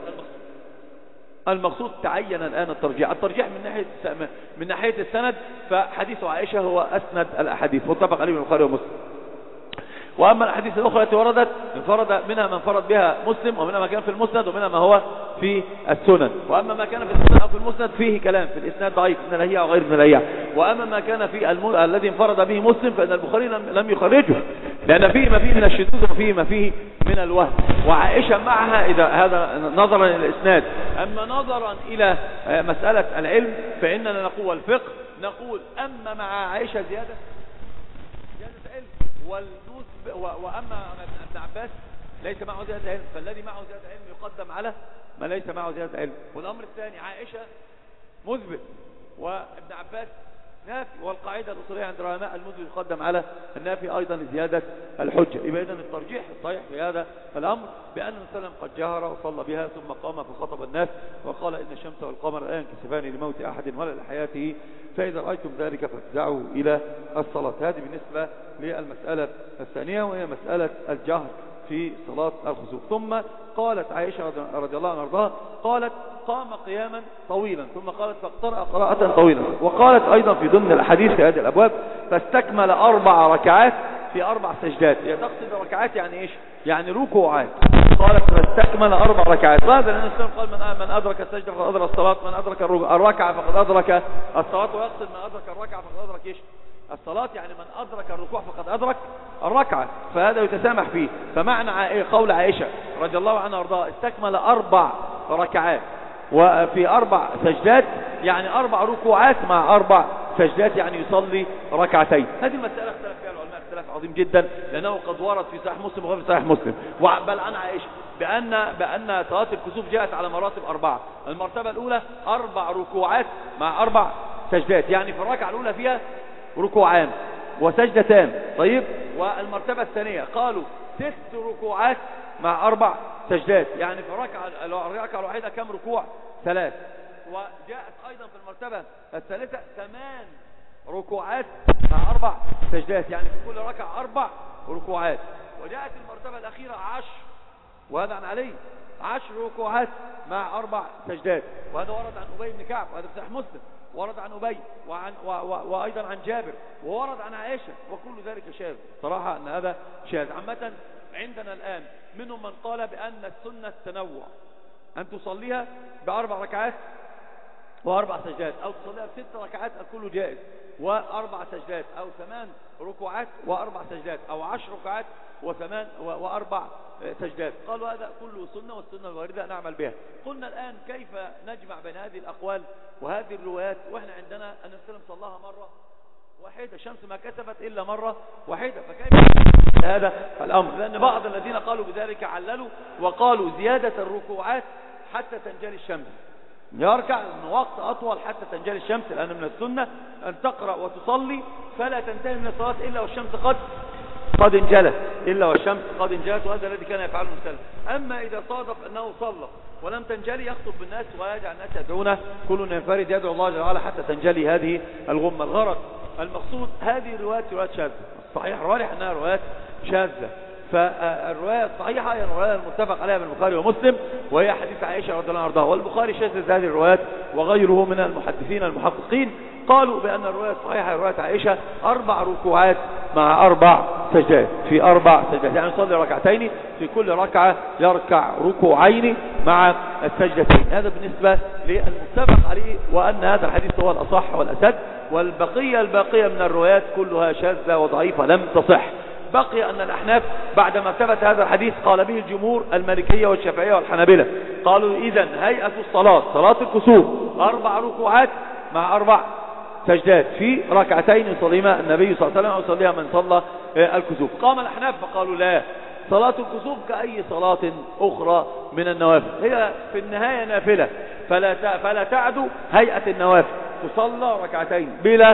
المقصود تعين الآن الترجيح. الترجيح من ناحية من ناحية السند فحديث عائشة هو أسند الأحاديث متفق عليه البخاري ومسلم. وأما الأحاديث الأخرى التي وردت انفرد منها من فرد بها مسلم ومنها ما كان في المسند ومنها ما هو في السنن. وأما ما كان في السنن أو في المسند فيه كلام في الإسناد ضعيف من الهيئة وغير من الهيئة. وأما ما كان في الم... الذي انفرد به مسلم فإن البخاري لم, لم يخرجه لأن فيه ما فيه من الشذوذ وفيه ما فيه من الوهم. وعائشة معها إذا هذا نظرا إلى الإسناد. أما نظرا إلى مسألة العلم فإننا نقول والفقه نقول أما مع عائشة زيادة زيادة علم والنوس وأما ابن عباس ليس معه زيادة علم فالذي معه زيادة علم يقدم على ما ليس معه زيادة علم. والأمر الثاني عائشة مثبت وابن عباس نافي، والقاعدة الأصولية عند العلماء المثبت يقدم على النافي أيضا لزيادة الحجة. يبقى إذن الترجيح الصحيح في هذا الأمر بأن النبي صلى الله عليه وسلم قد جهر وصلى بها ثم قام فخطب الناس وقال إن الشمس والقمر لا ينكسفان لموت أحد ولا لحياته فإذا رأيتم ذلك فافزعوا إلى الصلاة. هذه بالنسبة للمسألة الثانية وهي مسألة الجهر في صلاة الخسوف. ثم قالت عائشة رضي الله عنها وارضاها قالت قام قياما طويلا ثم قالت فاقترأ قراءة طويلة. وقالت أيضا في ضمن الحديث في هذه الأبواب فاستكمل أربع ركعات في أربع سجدات. هي تقصد ركعات يعني إيش؟ يعني ركوعات. قالت فاستكمل أربع ركعات. هذا لأن الإسلام قال من, من أدرك السجدة فقد أدرك الصلاة من أدرك الركعة فقد أدرك الصلاة، ويقصد من أدرك الركعة فقد أدرك إيش؟ الصلاة، يعني من أدرك الركوع فقد أدرك الركعة، فهذا يتسامح فيه. فمعنى قول عائشة رضي الله عنها وارضاها استكمل أربع ركعات وفي أربع سجدات يعني أربع ركوعات مع أربع سجدات يعني يصلي ركعتين. هذه المسألة اختلف فيها العلماء اختلاف عظيم جدا، لأنه قد ورد في صحيح مسلم وغير صحيح مسلم، بل عن عائشة بأن بأن صلاة الكسوف جاءت على مراتب أربعة. المرتبة الأولى أربع ركوعات مع أربع سجدات، يعني في الركعة الأولى فيها ركوعان وسجدتان. طيب، والمرتبة الثانية قالوا ست ركوعات مع أربع سجدات، يعني في الركعة الركعة الواحدة كم ركوع؟ ثلاث. وجاءت أيضا في المرتبة الثالثة ثمان ركوعات مع أربع سجدات، يعني في كل ركعة أربع ركوعات. وجاءت المرتبة الأخيرة عشر، وهذا عن علي، عشر ركوعات مع أربع سجدات، وهذا ورد عن أبي بن كعب، وهذا في صحيح مسلم، ورد عن أبي وعن و و وأيضا عن جابر، وورد عن عائشة، وكل ذلك شاذ. صراحة أن هذا شاذ. عامة عندنا الآن منهم من قال بأن السنة التنوع، أن تصليها بأربع ركعات وأربع سجدات، أو تصليها بست ركعات الكل جائز، وأربع سجدات، أو ثمان ركوعات وأربع سجدات، أو عشر ركعات وثمان وأربع سجدات. قالوا هذا كله سنة، والسنة الواردة نعمل بها. قلنا الآن كيف نجمع بين هذه الأقوال وهذه الروايات، وإحنا عندنا أن السلام صلاها مرة واحدة، شمس ما كسفت إلا مرة واحدة، فكيف هذا الأمر؟ لأن بعض الذين قالوا بذلك عللوا وقالوا زيادة الركوعات حتى تنجلي الشمس، يركع من وقت أطول حتى تنجلي الشمس، لأن من السنة أن تقرأ وتصلي فلا تنتهي من الصلاة إلا والشمس قد قد انجلت إلا والشمس قد انجلت، وهذا الذي كان يفعله المسلم. أما إذا صادف أنه صلى ولم تنجلي يخطب بالناس ويجعل الناس يدعونه، كل ينفرد يدعو الله جل وعلا حتى تنجلي هذه الغمة. الغرض المقصود هذه الروايات روايات شاذة، الصحيح الراجح أنها روايات شاذة. فالرواية الصحيحة هي الرواية المتفق عليها من البخاري ومسلم، وهي حديث عائشة رضي الله عنها، والبخاري شاذ هذه الروايات، وغيره من المحدثين المحققين قالوا بأن الرواية الصحيحة رواية عائشة أربع ركوعات مع أربع سجدات، في أربع سجدات، يعني يصلي ركعتين في كل ركعة يركع ركوعين مع السجدتين. هذا بالنسبة للمتفق عليه، وأن هذا الحديث هو الأصح والأسد، والبقية الباقية من الروايات كلها شاذة وضعيفة لم تصح. بقي أن الأحناف بعدما ثبت هذا الحديث قال به الجمهور المالكية والشافعية والحنابلة، قالوا إذن هيئة الصلاة صلاة الكسوف أربع ركوعات مع أربع سجدات في ركعتين يصليهما النبي صلى الله عليه وسلم أو يصليها من صلى الكسوف. قام الأحناف فقالوا لا، صلاة الكسوف كأي صلاة أخرى من النوافل، هي في النهاية نافلة، فلا فلا تعدو هيئة النوافل، تصلى ركعتين بلا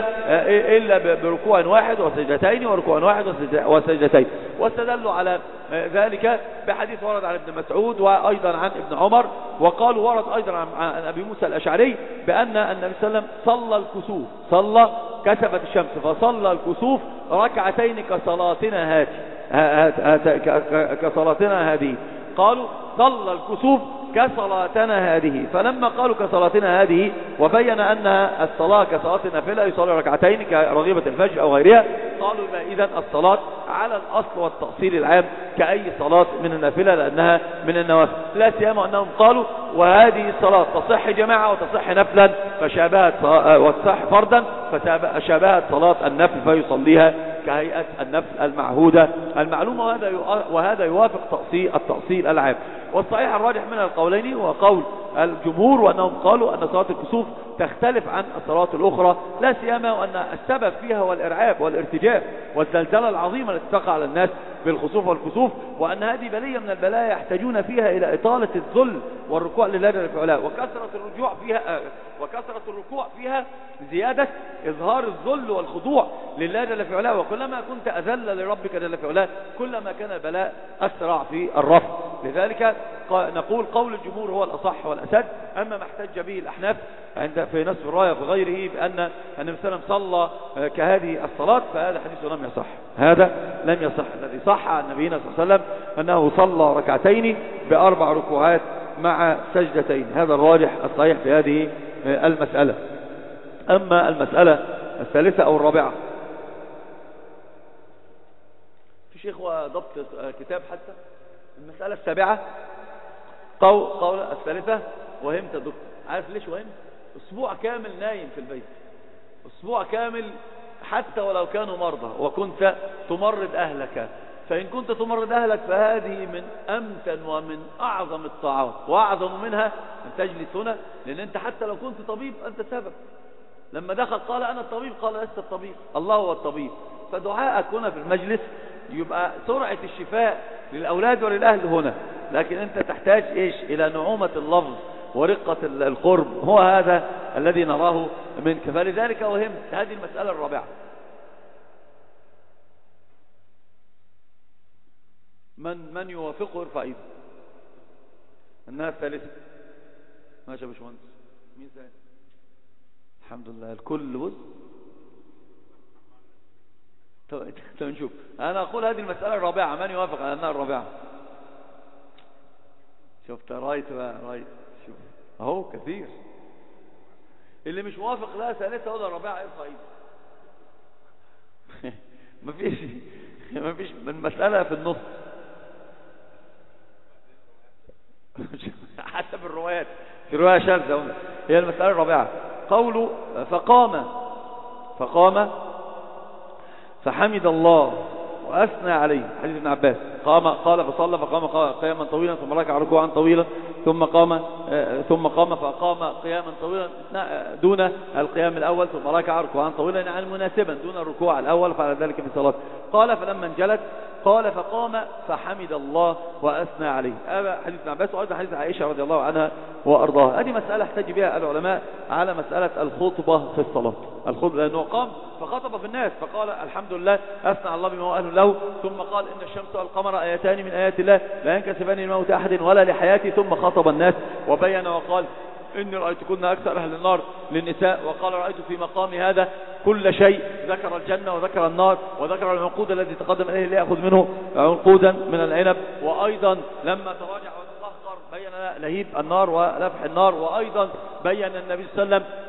إلا بركوع واحد وسجدتين وركوع واحد وسجدتين. واستدلوا على ذلك بحديث ورد عن ابن مسعود وأيضا عن ابن عمر، وقالوا ورد أيضا عن أبي موسى الأشعري بأن النبي صلى الله عليه وسلم صلى الكسوف، صلى كسفت الشمس فصلى الكسوف ركعتين كصلاتنا هذه كصلاتنا هذه قالوا صلى الكسوف كصلاتنا هذه. فلما قالوا كصلاتنا هذه وبين أنها الصلاة كصلاة النافلة يصلي ركعتين كرغيبة الفجر أو غيرها، قالوا إذن الصلاة على الأصل والتأصيل العام كأي صلاة من النافلة لأنها من النوافل، لا سيما أنهم قالوا وهذه الصلاة تصح جماعة وتصح نفلا فشابهت وتصح فردا فشابهت صلاة النفل فيصليها كهيئة النفل المعهودة المعلومة، وهذا وهذا يوافق تأصيل التأصيل العام. والصحيح الراجح من القولين هو قول الجمهور، وأنهم قالوا أن صلاة الكسوف تختلف عن الصلاة الأخرى، لا سيما وأن السبب فيها هو الإرعاب والارتجاف والزلزلة العظيمة التي تقع على الناس بالخسوف والكسوف، وأن هذه بلية من البلايا يحتاجون فيها إلى إطالة الذل والركوع لله جل وعلا، وكثرة الرجوع فيها وكثرة الركوع فيها زيادة إظهار الذل والخضوع لله جل وعلا، وكلما كنت أذل لربك جل وعلا كلما كان البلاء أسرع في الرفع. لذلك نقول قول الجمهور هو الأصح والأسد. أما ما احتج به الأحناف عند في نصف الراية في غيره بأن النبي صلى الله عليه وسلم صلى كهذه الصلاة، فهذا حديث لم يصح، هذا لم يصح. الذي صح عن نبينا صلى الله عليه وسلم أنه صلى ركعتين بأربع ركوعات مع سجدتين، هذا الراجح الصحيح في هذه المسألة. أما المسألة الثالثة أو الرابعة، في شيخ وضبط كتاب حتى المسألة السابعة قول, قول الثالثة وهمت دكتور، عارف ليش وهمت؟ أسبوع كامل نايم في البيت، أسبوع كامل حتى ولو كانوا مرضى وكنت تمرض أهلك، فإن كنت تمرض أهلك فهذه من أمتن ومن أعظم الطاعات، وأعظم منها أن تجلس هنا، لأن أنت حتى لو كنت طبيب أنت سبب. لما دخل قال أنا الطبيب، قال لست الطبيب، الله هو الطبيب. فدعائك هنا في المجلس يبقى سرعة الشفاء للأولاد وللأهل هنا، لكن أنت تحتاج إيش؟ إلى نعومة اللفظ ورقة القرب، هو هذا الذي نراه منك. فلذلك وهمت هذه المسألة الرابعة. من من يوافقه يرفع ايده. الناس الثالثة ماشي يا باشمهندس. مين ثاني؟ الحمد لله الكل بص. طب نشوف. انا اقول هذه المسألة الرابعة، من يوافق على انها الرابعة؟ شفت رايت بقى رايت، شوف اهو كثير. اللي مش موافق لا ثالثة ولا رابعة يرفع ايده. مفيش مفيش المسألة في النص حسب الروايات. في رواية شاذة هي المسألة الرابعة. قوله فقام فقام فحمد الله وأثنى عليه، حديث ابن عباس. قام قال فصلى فقام قياما طويلا ثم ركع ركوعا طويلا ثم قام ثم قام فقام قياما طويلا دون القيام الأول ثم ركع ركوعا طويلا، يعني مناسبا دون الركوع الأول، فعل ذلك في صلاته. قال فلما انجلت قال فقام فحمد الله وأثنى عليه. هذا حديث ابن عباس، وأيضا حديث عائشة رضي الله عنها وأرضاها. هذه مسألة احتج بها العلماء على مسألة الخطبة في الصلاة. الخطبة لأنه قام فخطب في الناس فقال الحمد لله أثنى على الله بما هو أهل له، ثم قال إن الشمس والقمر آيتان من آيات الله لا ينكسفان لموت أحد ولا لحياته، ثم خطب الناس وبين وقال إني رأيتكن أكثر أهل النار للنساء، وقال رأيت في مقام هذا كل شيء، ذكر الجنة وذكر النار وذكر العنقود الذي تقدم إليه ليأخذ منه عنقودا من العنب، وأيضا لما تراجع وتقهقر بين لهيب النار ولفح النار، وأيضا بين النبي صلى الله عليه وسلم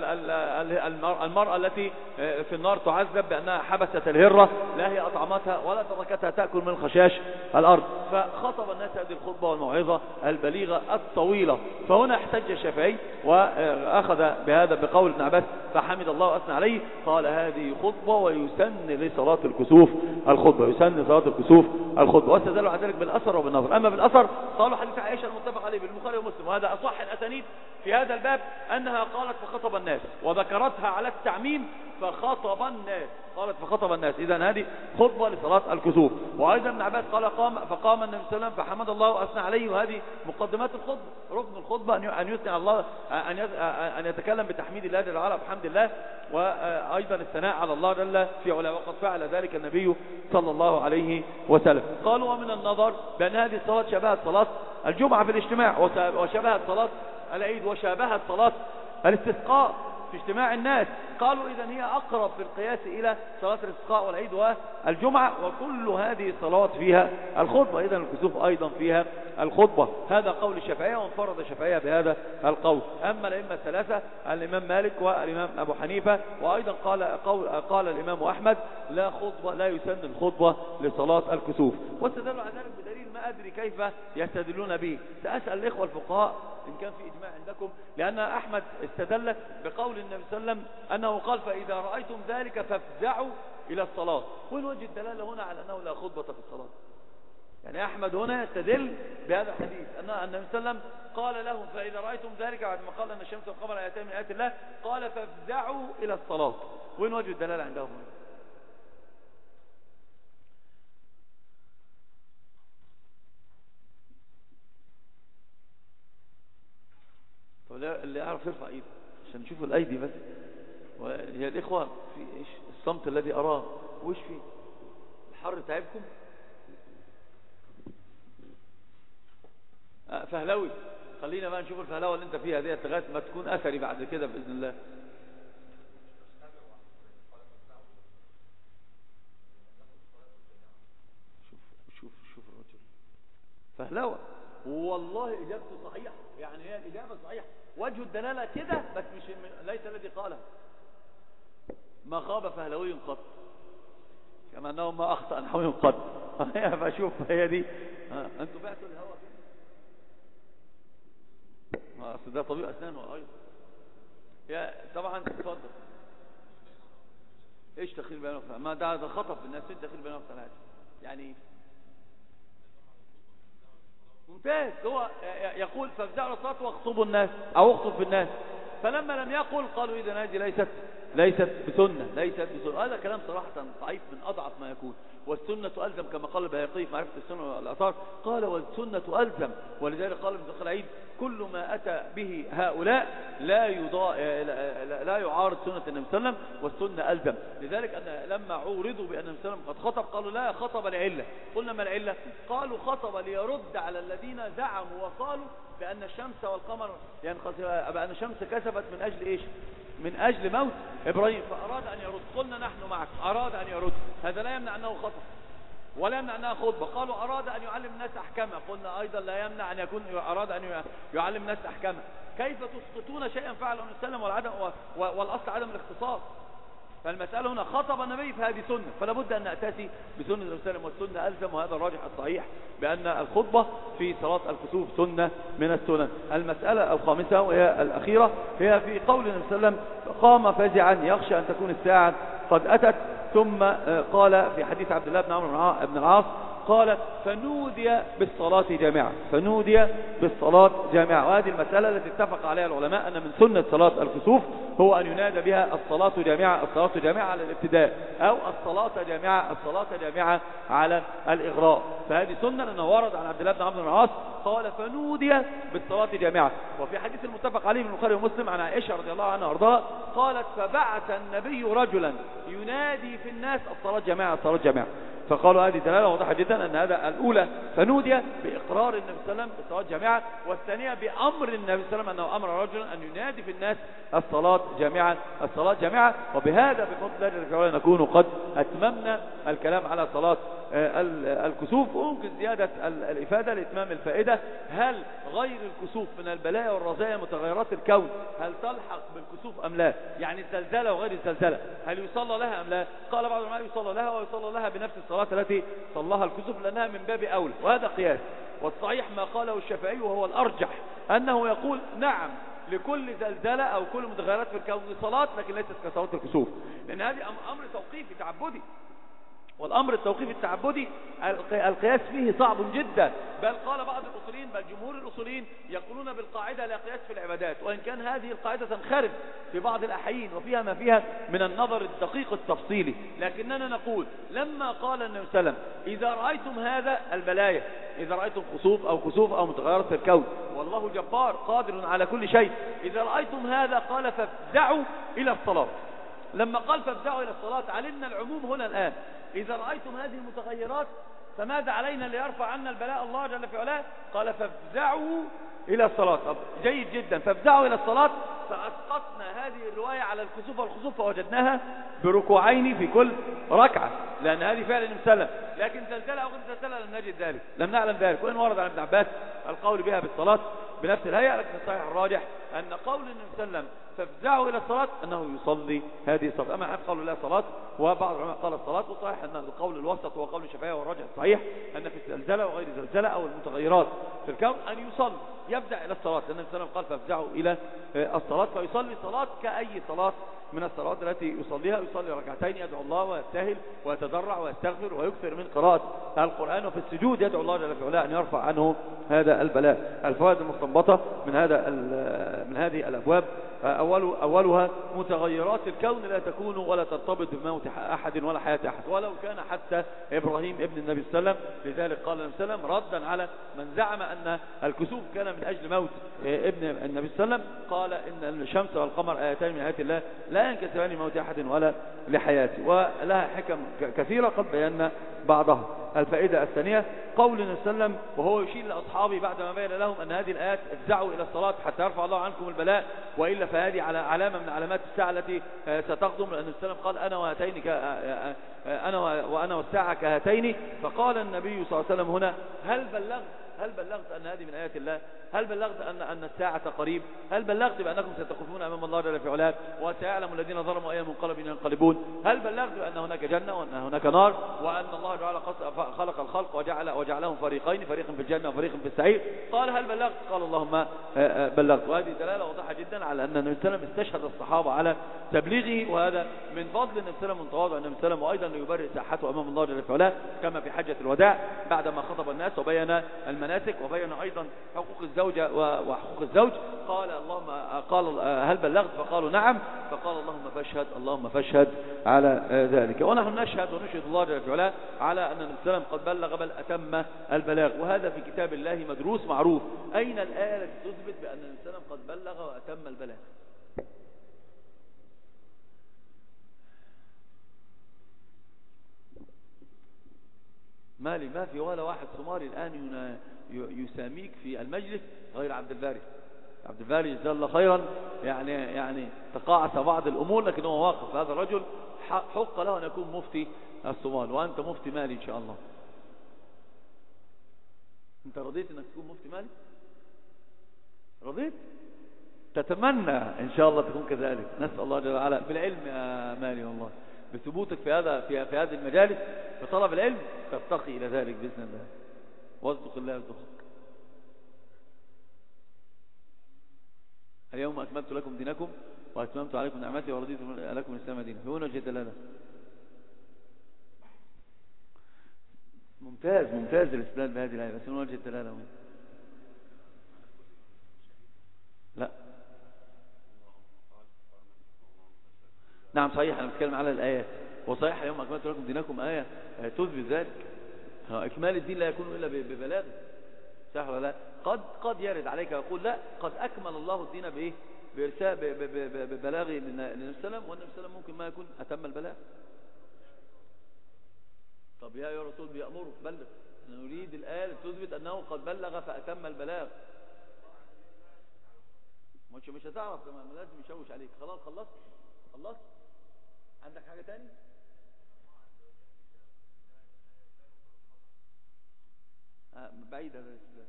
المرأة التي في النار تعذب بأنها حبست الهرة، لا هي أطعمتها ولا تركتها تأكل من خشاش الأرض. فخطب الناس هذه الخطبة والموعظة البليغة الطويلة. فهنا احتج الشافعي وأخذ بهذا بقول ابن عباس فحمد الله وأثنى عليه، قال هذه خطبة ويسن لصلاة الكسوف الخطبة، يسن لصلاة الكسوف الخطبة، واستدلوا على ذلك بالأثر وبالنظر. أما بالأثر قالوا حديث عائشة المتفق عليه بالبخاري ومسلم، وهذا أصح الأسانيد في هذا الباب، أنها قالت فخطب الناس، وذكرتها على التعميم فخطب الناس، قالت فخطب الناس. إذن هذه خطبة لصلاة الكسوف. وأيضا ابن عباس قال قام فقام النبي صلى الله عليه وسلم فحمد الله وأثنى عليه، وهذه مقدمات الخطبة. ركن الخطبة أن يثني على الله، أن يتكلم بتحميد الله جل وعلا بحمد الله، وأيضا الثناء على الله جل في علا، وقد فعل ذلك النبي صلى الله عليه وسلم. قالوا ومن النظر بأن هذه الصلاة شبهت صلاة الجمعة في الاجتماع، وشبهت صلاة العيد، وشابهت صلاة الاستسقاء في اجتماع الناس. قالوا إذن هي أقرب في القياس إلى صلاة الاستسقاء والعيد والجمعة، وكل هذه الصلوات فيها الخطبة، إذن الكسوف أيضا فيها الخطبة. هذا قول الشافعية، وانفرد الشافعية بهذا القول. أما الأئمة الثلاثة الإمام مالك والإمام أبو حنيفة، وأيضا قال قول قال الإمام أحمد لا خطبة، لا يسن الخطبة لصلاة الكسوف. واستدلوا على ذلك بدليل ما أدري كيف يستدلون به. سأسأل الإخوة الفقهاء إن كان في إجماع عندكم، لأن أحمد استدل بقول النبي صلى الله عليه وسلم أنه قال فإذا رأيتم ذلك فافزعوا إلى الصلاة. وين وجه الدلالة هنا على أنه لا خطبة في الصلاة؟ يعني أحمد هنا يستدل بهذا الحديث أن النبي صلى الله عليه وسلم قال لهم فإذا رأيتم ذلك، بعد ما قال أن الشمس والقمر آيتان من آيات الله، قال فافزعوا إلى الصلاة. وين وجه الدلالة عندهم هنا؟ اللي يعرف يرفع ايده عشان نشوف الايدي بس. وهي الاخوه في ايش الصمت الذي اراه؟ وش فيه الحر تعبكم؟ آه فهلوي، خلينا بقى نشوف الفهلوه اللي انت فيها ديت لغايه ما تكون اثري بعد كده باذن الله. شوف شوف شوف الرجل فهلوه، والله اجابته صحيحه، يعني هي الاجابه صحيحه، وجه الدلاله كده، بس مش ليس الذي قاله. ما خاب فهلوي قط، كما انه ما اخطا نحوي قط. فشوف هي دي. انتوا بعتوا الهواء كده، ما اصل ده طبيب اسنان ايضا. يا طبعا اتفضل. ايش تخيل بينه وبين ما ده ده خطف الناس، انت تخيل بينه وبين يعني ممتاز. هو يقول فافزعوا الصلاة واخطبوا الناس او اخطب في الناس، فلما لم يقل قالوا اذا هذه ليست ليست بسنة ليست بسنة هذا كلام صراحة ضعيف من أضعف ما يكون. والسنة ألزم كما قال البيهقي في معرفة السنة والآثار، قال والسنة ألزم. ولذلك قال ابن دقيق العيد كل ما أتى به هؤلاء لا يضا... لا يعارض سنة النبي صلى الله عليه وسلم، والسنة ألزم. لذلك أن لما عورضوا بأن النبي صلى الله عليه وسلم قد خطب قالوا لا خطب لعلة. قلنا ما العلة؟ قالوا خطب ليرد على الذين زعموا وقالوا بأن الشمس والقمر يعني بأن الشمس كسبت من أجل إيش؟ من أجل موت إبراهيم، فأراد أن يرد. قلنا نحن معك أراد أن يرد، هذا لا يمنع أنه خطأ ولا يمنع أنها خطبة. قالوا أراد أن يعلم الناس أحكامها، قلنا أيضا لا يمنع أن يكون أراد أن يعلم الناس أحكامها. كيف تسقطون شيئا فعله النبي صلى الله عليه وسلم والعدم والأصل عدم الاختصاص؟ فالمسألة هنا خطب النبي فهذه سنة، فلا بد أن نأتي بسنة النبي صلى الله عليه وسلم، والسنة ألزم. وهذا الراجح الصحيح بأن الخطبة في صلاة الكسوف سنة من السنن. المسألة الخامسة وهي الأخيرة هي في قول النبي صلى الله عليه وسلم قام فزعا يخشى أن تكون الساعة قد أتت، ثم قال في حديث عبد الله بن عمرو بن العاص قال فنودي بالصلاة جامعة، فنودي بالصلاة جامعة. وهذه المسألة التي اتفق عليها العلماء أن من سنة صلاة الكسوف هو أن ينادى بها الصلاة جامعة، الصلاة جامعة على الابتداء، أو الصلاة جامعة الصلاة جامعة على الإغراء. فهذه سنة لأنه ورد عن عبد الله بن عمرو بن العاص قال فنودي بالصلاة جامعة. وفي حديث المتفق عليه من البخاري ومسلم عن عائشة رضي الله عنها وارضاها قالت فبعث النبي رجلا ينادي في الناس الصلاة جامعة الصلاة جامعة. فقالوا هذه دلالة واضحة جدا أن هذا الأولى فنودي بإقرار النبي صلى الله عليه وسلم بالصلاة جامعة، والثانية بأمر النبي صلى الله عليه وسلم أنه أمر رجلا أن ينادي في الناس الصلاة جامعة الصلاة جامعة. وبهذا بفضل الله نكون قد أتممنا الكلام على صلاة الكسوف. وممكن زيادة الإفادة لإتمام الفائدة، هل غير الكسوف من البلايا والرزايا متغيرات الكون هل تلحق بالكسوف أم لا؟ يعني الزلزلة وغير الزلزلة هل يصلى لها أم لا؟ قال بعض العلماء يصلى لها، ويصلى لها بنفس الصلاة التي صلاها الكسوف لأنها من باب أولى، وهذا قياس. والصحيح ما قاله الشافعي وهو الأرجح أنه يقول نعم لكل زلزلة أو كل متغيرات في الكون صلاة، لكن ليست كصلاة الكسوف، لأن هذه أمر توقيفي تعبدي. والأمر التوقيفي التعبدي القياس فيه صعب جدا، بل قال بعض الأصوليين بل جمهور الأصوليين يقولون بالقاعدة لا قياس في العبادات، وإن كان هذه القاعدة تنخرب في بعض الأحيين وفيها ما فيها من النظر الدقيق التفصيلي. لكننا نقول لما قال النبي صلى الله عليه وسلم إذا رأيتم هذا البلايا، إذا رأيتم خسوف أو كسوف أو متغيرات في الكون والله جبار قادر على كل شيء، إذا رأيتم هذا قال فافزعوا إلى الصلاة. لما قال فافزعوا إلى الصلاة علمنا العموم هنا الآن. إذا رأيتم هذه المتغيرات فماذا علينا ليرفع عنا البلاء الله جل في علاه؟ قال فافزعوا إلى الصلاة. طب جيد جدا، فافزعوا إلى الصلاة، فأسقطنا هذه الرواية على الكسوف والخسوف فوجدناها بركوعين في كل ركعة، لأن هذه فعل النبي صلى الله عليه وسلم. لكن زلزلة أو غير زلزلة لم نجد ذلك، لم نعلم ذلك. وإن ورد عن ابن عباس القول بها بالصلاة بنفس الهيئة، لكن الصحيح الراجح أن قول النبي صلى الله عليه وسلم فافزعوا إلى الصلاة أنه يصلي هذه الصلاة. أما حد قالوا لا صلاة، وبعض العلماء قال الصلاة. وصحيح أن القول الوسط هو قول الشافعي والراجح الصحيح أن في الزلزلة وغير الزلزلة أو المتغيرات في الكون أن يصلي يبدأ إلى الصلاة، لأن النبي صلى الله عليه وسلم قال فافزعوا إلى الصلاة، فيصلي صلاة كأي صلاة من الصلوات التي يصليها. يصلي ركعتين يدعو الله ويبتهل ويتضرع ويستغفر ويكثر من قراءة القرآن، وفي السجود يدعو الله جل وعلا أن يرفع عنه هذا البلاء. الفوائد المستنبطة من هذا من هذه الأبواب أول أولها متغيرات الكون لا تكون ولا ترتبط بموت أحد ولا حياة أحد، ولو كان حتى إبراهيم ابن النبي صلى الله عليه وسلم. لذلك قال النبي صلى الله عليه وسلم ردا على من زعم أن الكسوف كان من أجل موت ابن النبي صلى الله عليه وسلم، قال إن الشمس والقمر آيتان من آيات الله لا ينكسفان لموت أحد ولا لحياته، ولها حكم كثيرة قد بينا بعضها. الفائدة الثانية قول النبي صلى الله عليه وسلم وهو يشير لأصحابه بعدما بين لهم أن هذه الآيات افزعوا إلى الصلاة حتى يرفع الله عنكم البلاء، وإلا فهذه على علامة من علامات الساعة التي ستقدم، لأن النبي صلى الله عليه وسلم قال أنا وهاتين أنا وأنا والساعة كهاتين. فقال النبي صلى الله عليه وسلم هنا هل بلغت هل بلغت أن هذه من آيات الله؟ هل بلغت أن أن الساعة قريب؟ هل بلغت بأنكم ستقفون أمام الله جل في علاه وسيعلم الذين ظلموا أي منقلب ينقلبون؟ هل بلغت بأن هناك جنة وأن هناك نار وأن الله تعالى خلق الخلق وجعل وجعلهم فريقين، فريق في الجنة وفريق في السعير؟ قال هل بلغت؟ قال اللهم بلغت. وهذه دلالة واضحة جدا على أن النبي صلى الله عليه وسلم استشهد الصحابة على تبليغه، وهذا من فضل النبي صلى الله عليه وسلم من تواضع النبي صلى الله عليه وسلم، وأيضا ليبرئ ساحته أمام الله جل في علاه كما في حجة الوداع بعدما خطب الناس وبين المناسك وبين أيضا حقوق الزوجة وحقوق الزوج. قال اللهم قال هل بلغت؟ فقالوا نعم. فقال اللهم فاشهد اللهم فاشهد على ذلك. ونحن نشهد ونشهد الله جل وعلا على أن النبي صلى الله عليه وسلم قد بلغ بل أتم البلاغ، وهذا في كتاب الله مدروس معروف. أين الآية التي تثبت بأن النبي صلى الله عليه وسلم قد بلغ وأتم البلاغ؟ مالي ما في ولا واحد صومالي الآن يساميك في المجلس غير عبد الباري. عبد الباري جزاه الله خيرا، يعني يعني تقاعس بعض الأمور لكن هو واقف. هذا الرجل حق له أن يكون مفتي الصومال، وأنت مفتي مالي إن شاء الله. أنت رضيت أنك تكون مفتي مالي؟ رضيت؟ تتمنى إن شاء الله تكون كذلك. نسأل الله جل وعلا بالعلم يا مالي والله، بثبوتك في هذا في, في هذه المجالس في طلب العلم ترتقي إلى ذلك بإذن الله. واصدق الله يصدقك. اليوم أكملت لكم دينكم وأتممت عليكم نعمتي ورضيت لكم الإسلام دينا. هنا وجه الدلالة. ممتاز ممتاز الاستدلال بهذه الآية، بس هنا وجه الدلالة. لا نعم صحيح، أنا بتكلم على الآيات. وصحيح اليوم أكملت لكم دينكم آية تثبت ذلك. إكمال الدين لا يكون إلا ببلاغ، صح ولا لا؟ قد قد يرد عليك يقول لا قد أكمل الله الدين بإيه؟ بإرساء ببلاغ للنبي صلى الله عليه وسلم، والنبي صلى الله عليه وسلم ممكن ما يكون أتم البلاغ. طب يا يا رسول بيأمره بلغ، نريد الآية تثبت أنه قد بلغ فأتم البلاغ. مش مش هتعرف، ما لازم يشوش عليك. خلاص خلصت خلصت. عندك حاجة تاني؟ آه بعيد هذا الاستدلال.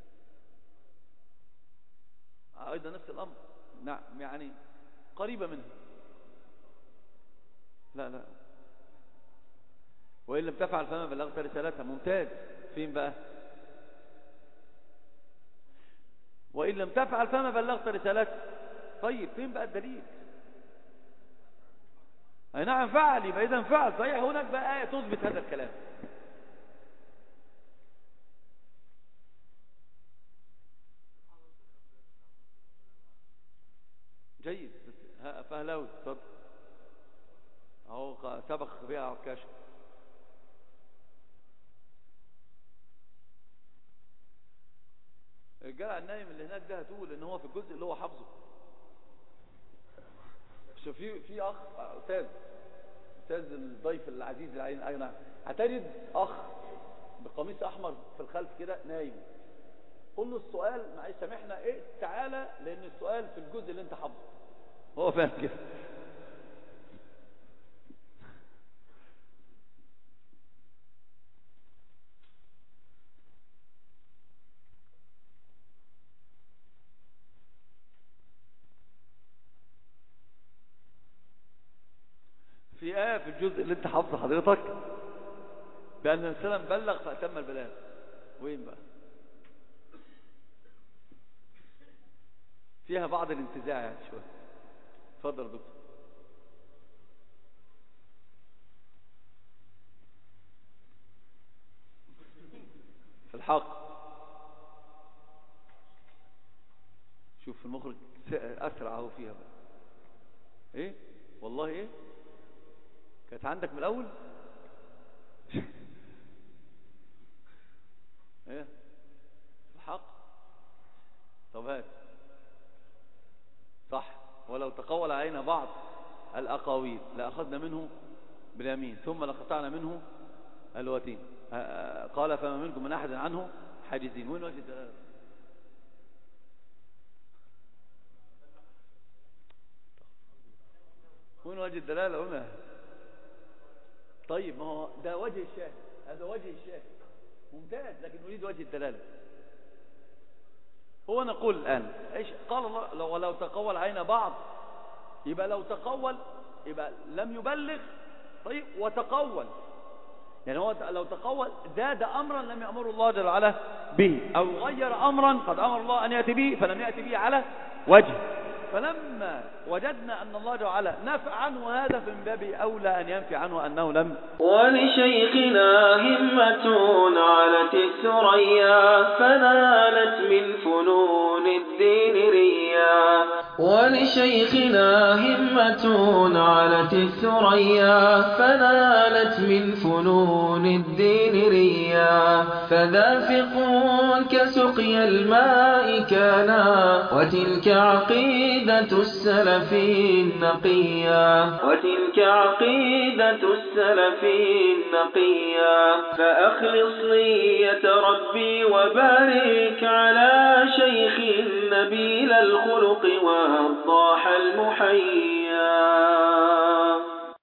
آه أيضا نفس الأمر. نعم يعني قريبة منه. لا لا وإن لم تفعل فما بلغت رسالتها. ممتاز. فين بقى؟ وإن لم تفعل فما بلغت رسالتها. طيب فين بقى الدليل؟ أي نعم فعل، يبقى إذا فعل. صحيح هناك بقى آية تثبت هذا الكلام. جيد. فهلاوي اتفضل اهو سبق بيها عكاشة. الجدع النايم اللي هناك ده هتقول ان هو في الجزء اللي هو حافظه. شوف في في اخ استاذ استاذ الضيف العزيز العين ايضا هتجد اخ بقميص احمر في الخلف كده نايم. قل له السؤال معلش سامحنا ايه تعالى لان السؤال في الجزء اللي انت حافظه. هو فاهم كده. في آية في الجزء اللي انت حافظه حضرتك بأن السلام بلغ فأتم البلاغ. وين بقى؟ فيها بعض الانتزاع يعني شوية. اتفضل يا دكتور. في الحق شوف المخرج أسرع اهو فيها بقى. ايه والله ايه كانت عندك من الأول. ايه الحق. طب هات صح. ولو تقول علينا بعض الأقاويل لأخذنا منه باليمين ثم لقطعنا منه الوتين. قال فما منكم من أحد عنه حاجزين. وين وجه الدلالة؟ وين وجه الدلالة هنا؟ طيب ما هو ده وجه الشاهد، هذا وجه الشاهد ممتاز، لكن نريد وجه الدلالة. هو نقول الآن إيش قال الله؟ لو ولو تقول علينا بعض، يبقى لو تقول يبقى لم يبلغ. طيب وتقول يعني هو لو تقول زاد أمرا لم يأمر الله جل وعلا به، أو غير أمرا قد أمر الله أن يأتي به فلم يأتي به على وجه. فلما وجدنا أن الله جعل نفع عنه هذا فمن باب أولى أن ينفي عنه أنه لم. ولشيخنا همة علت الثريا فنالت من فنون الدين ريا ولشيخنا همة علت الثريا فنالت من فنون الدين ريا فدافقون كسقي الماء كانا وتلك عقيدة السلف النقيا وتلك عقيدة السلف النقيا فأخلص نية ربي وبارك على شيخ نبيل الخلق والضاح المحيا